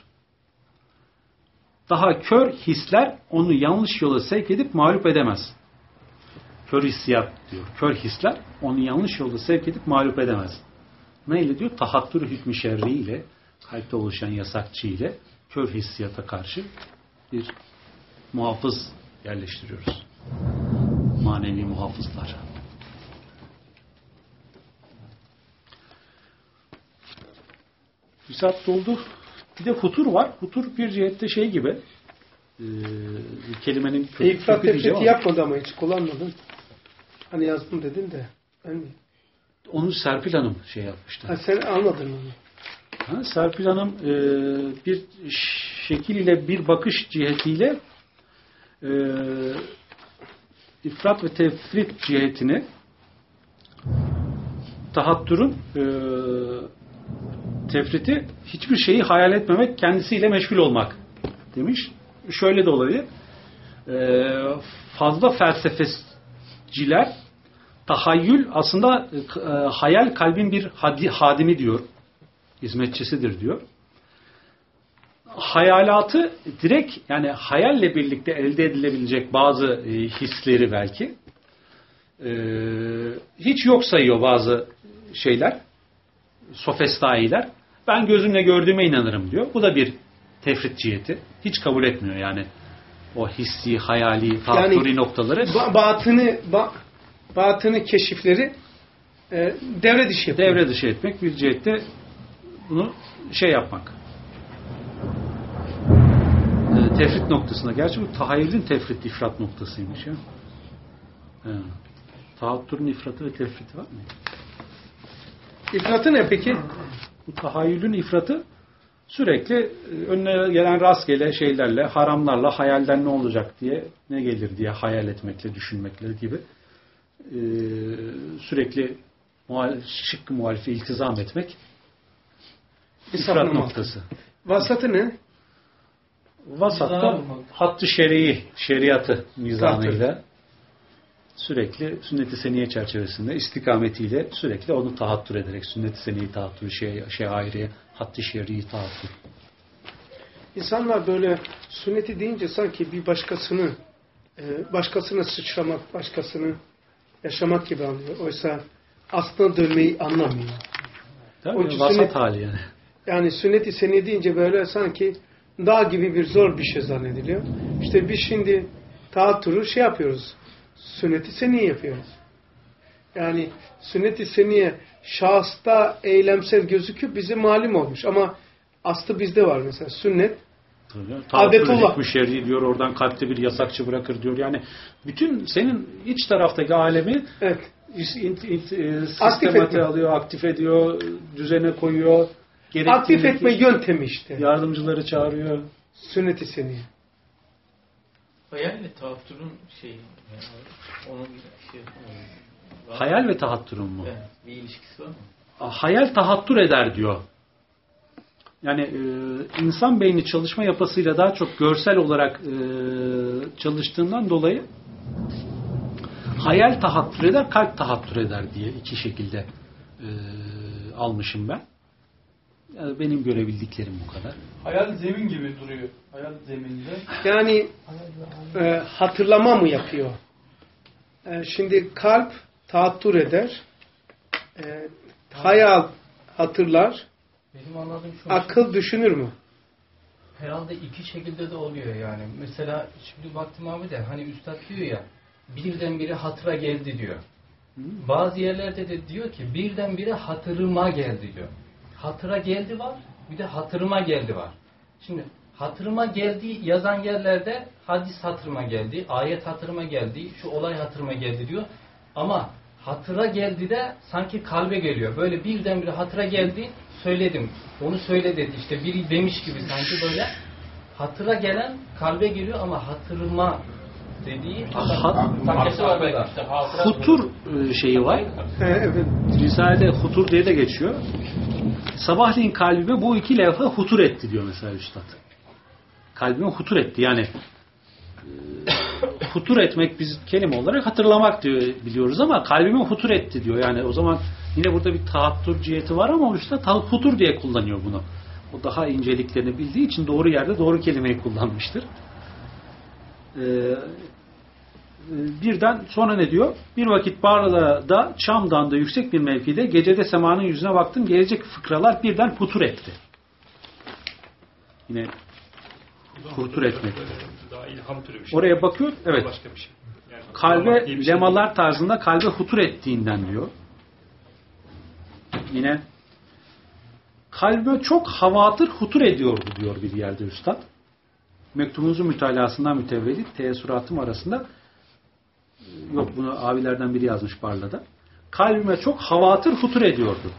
Daha kör hisler onu yanlış yola sevk edip mağlup edemez. Kör hissiyat diyor. Kör hisler onu yanlış yolda sevk edip mağlup edemez. Neyle diyor? Tahattür hükmü şerri ile, kalpte oluşan yasakçı ile kör hissiyata karşı bir muhafız yerleştiriyoruz. Manevi muhafızlar. Bir saat doldu. Bir de futur var. Futur bir cihette şey gibi, kelimenin İfrat tefriti yapmadı ama hiç kullanmadın. Hani yazdım dedin de. Ben onu Serpil Hanım şey yapmıştı. Ha, sen anladın onu. Ha, Serpil Hanım bir şekilde, bir bakış cihetiyle ifrat ve tefrit cihetini, tahattürün tefriti hiçbir şeyi hayal etmemek, kendisiyle meşgul olmak demiş. Şöyle de olabilir. Fazla felsefeciler tahayyül aslında hayal kalbin bir hadimi diyor. Hizmetçisidir diyor. Hayalatı direkt, yani hayalle birlikte elde edilebilecek bazı hisleri belki hiç yok sayıyor bazı şeyler, sofestailer. Ben gözümle gördüğüme inanırım diyor. Bu da bir tefrit ciheti. Hiç kabul etmiyor yani o hissi, hayali, tahatturi noktaları. Batını keşifleri devre dışı yapıyor. Devre dışı etmek bir cihette, bunu şey yapmak. Tefrit noktasına. Gerçi bu tahayyülün tefrit, ifrat noktasıymış ya. Tahattürün ifratı ve tefriti var mı? İfratı ne peki? Bu tahayyülün ifratı sürekli önüne gelen rastgele şeylerle, haramlarla, hayalden ne olacak diye, ne gelir diye hayal etmekle, düşünmekle gibi sürekli şıkkı muhalife iltizam etmek ifrat noktası. Vasatı ne? Vasatta hattı şer'i, şeriatı mizanıyla sürekli sünnet-i seniye çerçevesinde istikametiyle sürekli onu tahattür ederek sünnet-i seniye tahattür, şe'airiye, hattı şer'i tahattür. İnsanlar böyle sünneti deyince sanki bir başkasına sıçramak, başkasını yaşamak gibi anlıyor. Oysa aslına dönmeyi anlamıyor. Tabii vasat hali yani. Yani sünnet-i seniye deyince böyle sanki dağ gibi bir zor bir şey zannediliyor. İşte biz şimdi tahattürü yapıyoruz. Sünnet-i seniye yapıyoruz. Yani sünnet-i seniye şahısta eylemsel gözüküyor, bize malum olmuş. Ama aslı bizde var mesela. Sünnet adetullah. Müşerri diyor, oradan kalpte bir yasakçı bırakır diyor. Yani bütün senin iç taraftaki alemi sistematiğe alıyor, aktif ediyor, düzene koyuyor. Aktif etme yöntemi işte. Yardımcıları çağırıyor. Sünnet-i seniye. Hayal ve tahattürün hayal ve tahattürün mu? Evet, bir ilişkisi var mı? Hayal tahattür eder diyor. Yani insan beyni çalışma yapısıyla daha çok görsel olarak çalıştığından dolayı hayal tahattür eder, kalp tahattür eder diye iki şekilde almışım ben. Yani benim görebildiklerim bu kadar. Hayal zemin gibi duruyor. Hayal zeminde. Yani hatırlama mı yapıyor? Şimdi kalp tahattür eder. Hayal hatırlar. Benim anladığım şu. Akıl düşünür mü? Herhalde iki şekilde de oluyor yani. Mesela şimdi baktım abi de hani üstad diyor ya birdenbire hatıra geldi diyor. Bazı yerlerde de diyor ki birdenbire hatırıma geldi diyor. Hatıra geldi var, bir de hatırıma geldi var. Şimdi hatırıma geldi yazan yerlerde hadis hatırıma geldi, ayet hatırıma geldi, şu olay hatırıma geldi diyor. Ama hatıra geldi de sanki kalbe geliyor. Böyle birdenbire hatıra geldi, söyledim. Onu söyle dedi. İşte biri demiş gibi sanki böyle. Hatıra gelen kalbe geliyor ama hatırıma dediği hutur şeyi var. Evet. Risale'de hutur diye de geçiyor. Sabahleyin kalbime bu iki levha hutur etti diyor mesela üstad. Kalbime hutur etti. Yani hutur etmek biz kelime olarak hatırlamak diyor biliyoruz ama kalbime hutur etti diyor. Yani o zaman yine burada bir tahattür ciheti var ama üstad hutur diye kullanıyor bunu. O daha inceliklerini bildiği için doğru yerde doğru kelimeyi kullanmıştır. Birden sonra ne diyor? Bir vakit Barla'da Çam Dağı'nda yüksek bir mevkide gecede semanın yüzüne baktım. Gelecek fıkralar birden hutur etti. Yine hutur etmek. Oraya bakıyor. Evet. Yani kalbe lemalar tarzında kalbe hutur ettiğinden diyor. Yine kalbe çok havatır hutur ediyordu diyor bir yerde üstad. Mektubunuzun mütalasından mütevellit teessüratım arasında yok bunu abilerden biri yazmış Barla'da. Kalbime çok havatır hutur ediyordu.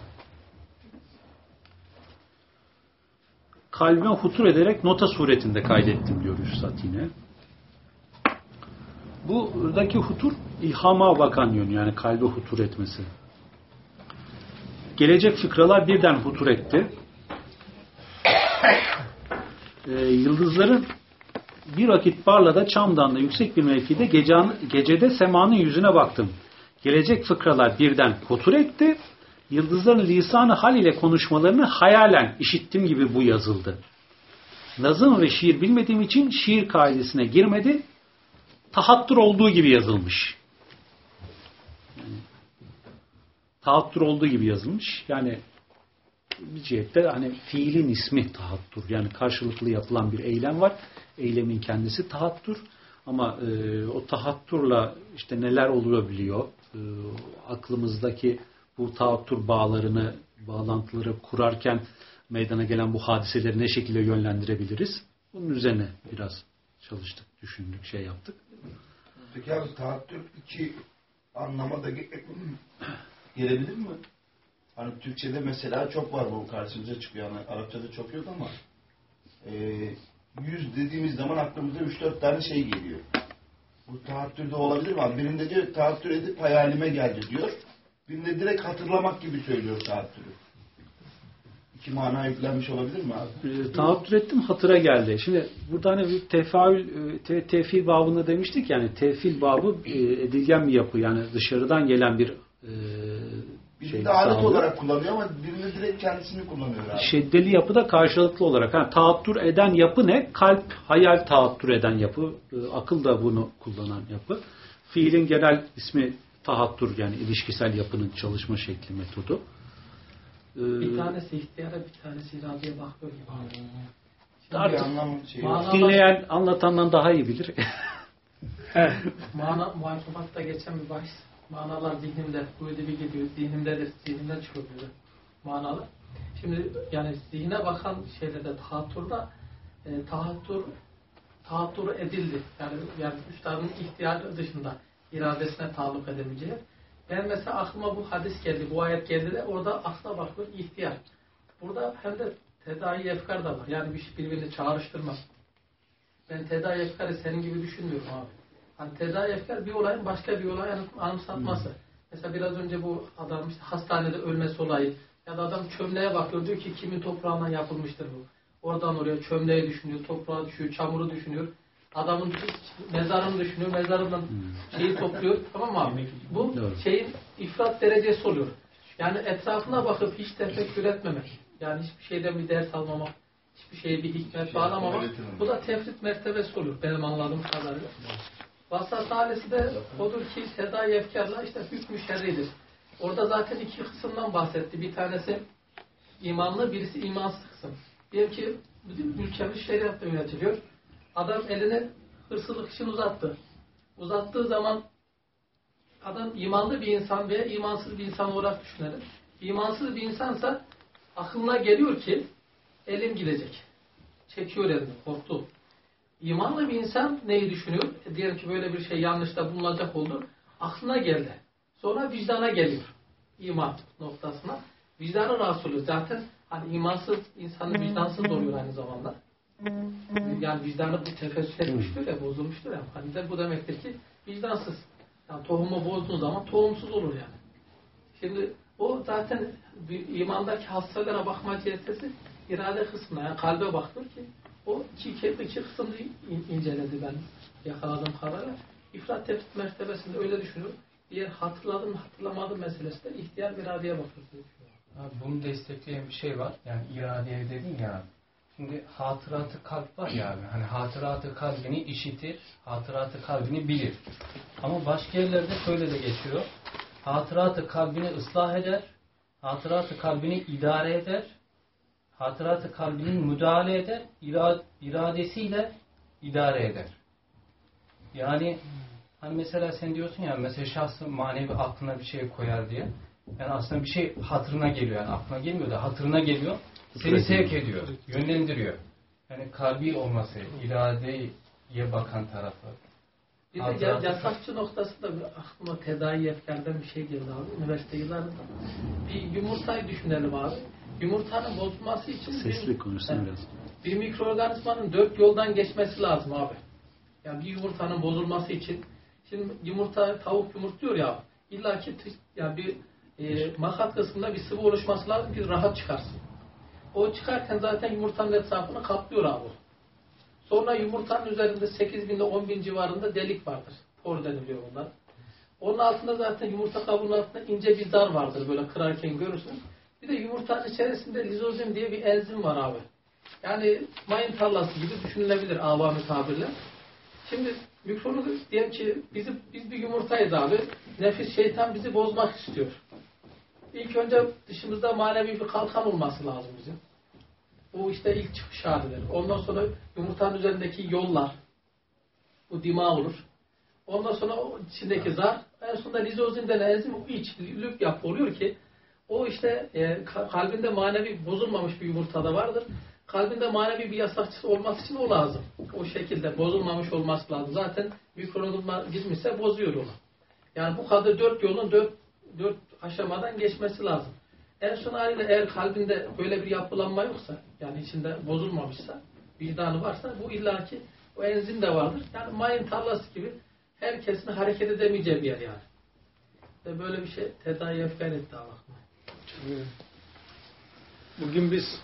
Kalbime hutur ederek nota suretinde kaydettim diyor üstad yine. Buradaki hutur ilhama bakan yönü yani kalbe hutur etmesi. Gelecek fıkralar birden hutur etti. Yıldızların bir vakit Barla'da Çam Dağı'nda yüksek bir mevkide gecede semanın yüzüne baktım. Gelecek fıkralar birden hutur etti. Yıldızların lisanı hal ile konuşmalarını hayalen işittim gibi bu yazıldı. Nazım ve şiir bilmediğim için şiir kaidesine girmedi. Tahattür olduğu gibi yazılmış. Tahattür olduğu gibi yazılmış. Yani bir cihette hani fiilin ismi tahattür. Yani karşılıklı yapılan bir eylem var. Eylemin kendisi tahattür. Ama o tahattürle işte neler olabiliyor? Aklımızdaki bu tahattür bağlarını, bağlantıları kurarken meydana gelen bu hadiseleri ne şekilde yönlendirebiliriz? Bunun üzerine biraz çalıştık, düşündük, şey yaptık. Peki abi tahattür iki anlama da gelebilir mi? Hani Türkçe'de mesela çok var bu karşımıza çıkıyor. Yani Arapçada çok yok ama yüz dediğimiz zaman aklımıza 3-4 tane şey geliyor. Bu tahattürde olabilir mi? Birinde diyor tahattür edip hayalime geldi diyor. Birinde direkt hatırlamak gibi söylüyor tahattürü. İki mana yüklenmiş olabilir mi abi? Tahattür ettim, hatıra geldi. Şimdi burada hani bir tefil babında demiştik, yani tefil babı edilgen bir yapı, yani dışarıdan gelen bir Birini de alet olarak kullanıyor ama birini direkt kendisini kullanıyor abi. Şeddeli yapı da karşılıklı olarak. Yani tahattür eden yapı ne? Kalp, hayal tahattür eden yapı. Akıl da bunu kullanan yapı. Fiilin genel ismi tahattür, yani ilişkisel yapının çalışma şekli, metodu. Bir tanesi ihtiyara, bir tanesi iradeye bakıyor gibi. Artık dinleyen anlatandan daha iyi bilir. Muhakefatta geçen bir bahis. Manalar zihnimde, kuvveti bir gidiyor, zihnimdedir, zihnimden çıkıyor böyle manalar. Şimdi yani zihne bakan şeylerde tahattür edildi. Yani üstadın ihtiyacı dışında iradesine taalluk edebileceği. Ben mesela aklıma bu hadis geldi, bu ayet geldi de orada akla bakıyor ihtiyar. Burada hem de tedai efkar da var. Yani birbirini çağrıştırma. Ben tedai efkarı senin gibi düşünmüyorum abi. Hani tedai efkar bir olayın başka bir olaya anımsatması. Mesela biraz önce bu adam işte hastanede ölmesi olayı ya da adam çömleğe bakıyor, diyor ki kimin toprağından yapılmıştır bu. Oradan oraya çömleği düşünüyor, toprağı düşüyor, çamuru düşünüyor. Adamın mezarını düşünüyor, mezarından şeyi topluyor. Tamam mı abi? Bu şeyin ifrat derecesi oluyor. Yani etrafına bakıp hiç tefekkür etmemek. Yani hiçbir şeyden bir ders almamak, hiçbir şeye bir hikmet bağlamamak. Bu da tefrit mertebesi oluyor benim anladığım kadarıyla. Vasat halesi de odur ki tedai efkarla işte hükmü şerridir. Orada zaten iki kısımdan bahsetti. Bir tanesi imanlı, birisi imansız kısım. Diyelim ki bütün ülkemiz şeriatla yönetiliyor. Adam elini hırsızlık için uzattı. Uzattığı zaman adam imanlı bir insan veya imansız bir insan olarak düşünelim. İmansız bir insansa aklına geliyor ki elim gidecek. Çekiyor elini, korktu. İmanlı bir insan neyi düşünüyor? Diyelim ki böyle bir şey yanlışta bulunacak oldu. Aklına geldi. Sonra vicdana geliyor. İman noktasına. Vicdanı rahatsız oluyor. Zaten hani imansız insanın vicdansız oluyor aynı zamanda. Yani vicdanı bu tefessüs etmiştir ya, bozulmuştur ya. Hani de bu demektir ki vicdansız. Yani tohumu bozduğun zaman tohumsuz olur yani. Şimdi o zaten imandaki hastalığına bakma cihazesi irade kısmına, yani kalbe bakıyor ki o iki kısımda inceledi ben yakaladığım kadarıyla. İfrat tefsir mertebesinde öyle düşünüyorum. Diğer hatırladım hatırlamadım meselesi de ihtiyar iradeye bakıyor. Abi bunu destekleyen bir şey var. Yani iradeye dedin ya. Şimdi hatıratı kalp var ya abi. Hani hatıratı kalbini işitir, hatıratı kalbini bilir. Ama başka yerlerde şöyle de geçiyor. Hatıratı kalbini ıslah eder, hatıratı kalbini idare eder, hatıratı kalbinin müdahale eder, iradesiyle idare eder. Yani hani mesela sen diyorsun ya, mesela şahsın manevi aklına bir şey koyar diye. Yani aslında bir şey hatırına geliyor. Yani aklına gelmiyor da hatırına geliyor. Seni sevk ediyor, yönlendiriyor. Yani kalbi olması, iradeye bakan tarafı. Bir de yasakçı noktasında aklıma tedai efkardan bir şey geldi abi. Üniversite yıllarında. Bir yumurtayı düşünelim abi. Yumurtanın bozulması için bir mikroorganizmanın 4 yoldan geçmesi lazım abi. Yani bir yumurtanın bozulması için. Şimdi yumurta, tavuk yumurtluyor ya. İlla ki yani bir makat kısmında bir sıvı oluşması lazım ki rahat çıkarsın. O çıkarken zaten yumurtanın etrafını kaplıyor abi. Sonra yumurtanın üzerinde 8.000 ile 10.000 civarında delik vardır. Por deniliyor bunlar. Onun altında zaten yumurta kabuğunun altında ince bir zar vardır. Böyle kırarken görürsünüz. Bir de yumurtanın içerisinde lizozim diye bir enzim var abi. Yani mayın tarlası gibi düşünülebilir avami tabirle. Şimdi mikronu diyelim ki biz bir yumurtayız abi. Nefis şeytan bizi bozmak istiyor. İlk önce dışımızda manevi bir kalkan olması lazım bizim. Bu işte ilk çıkış halidir. Ondan sonra yumurtanın üzerindeki yollar. Bu dima olur. Ondan sonra o içindeki zar. En sonunda lizozin denen enzim iç lüp yapı oluyor ki o işte kalbinde manevi bozulmamış bir yumurtada vardır. Kalbinde manevi bir yasakçısı olması için o lazım. O şekilde bozulmamış olması lazım. Zaten mikroorganizma gitmişse bozuyor onu. Yani bu kadar 4 yolun 4 aşamadan geçmesi lazım. En son haliyle eğer kalbinde böyle bir yapılanma yoksa, yani içinde bozulmamışsa, vicdanı varsa bu illaki o enzim de vardır. Yani mayın tarlası gibi herkesin hareket edemeyeceği bir yer yani. Ve böyle bir şey tedai efkar etti aklıma. Bugün biz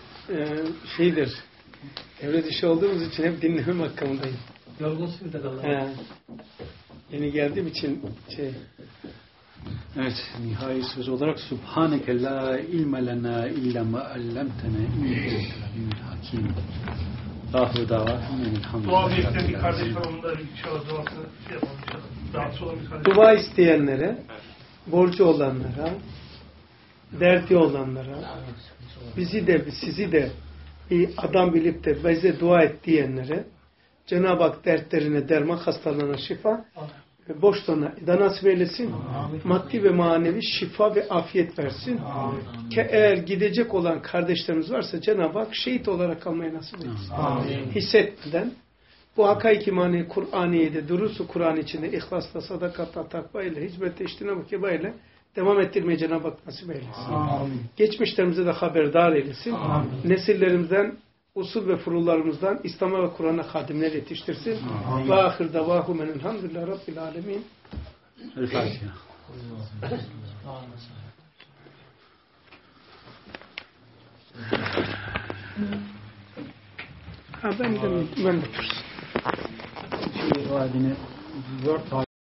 evre dışı olduğumuz için hep dinleme makamındayım. Yorgunsunuz da Allah. Yeni geldiğim için Evet, nihai söz olarak Subhaneke la ilme lena illa ma allamtena inneke entel hakim. Dahu davahum Dua elhamdülillah. bekleyen bir kardeş var. Onun da inşallah duasını yapalım inşallah. Rahatsız olan bir kardeş. dua isteyenlere, borcu olanlara, derdi olanlara, bizi de sizi de bir adam bilip de bize dua et diyenlere Cenab-ı Hak dertlerine derman, hastalarına şifa, borçlarına da nasip eylesin. Maddi ve manevi şifa ve afiyet versin. Ki eğer gidecek olan kardeşlerimiz varsa Cenab-ı Hak şehit olarak kalmaya nasip etsin. Hissetmeden bu hakaik imani Kur'aniye'de, durusu Kur'an içinde ihlasla, sadakatla, takva ile, hizmette, iştinab-ı keba ile devam ettirmeye Cenab-ı Hak nasip eylesin. Geçmişlerimize de haberdar eylesin. Nesillerimizden, usul ve furullarımızdan İslam'a ve Kur'an'a hadimler yetiştirsin. Ve ahir davahum elhamdülillah Rabbil alemin. El Fatiha. Ben de dursun. Şimdi o halini Word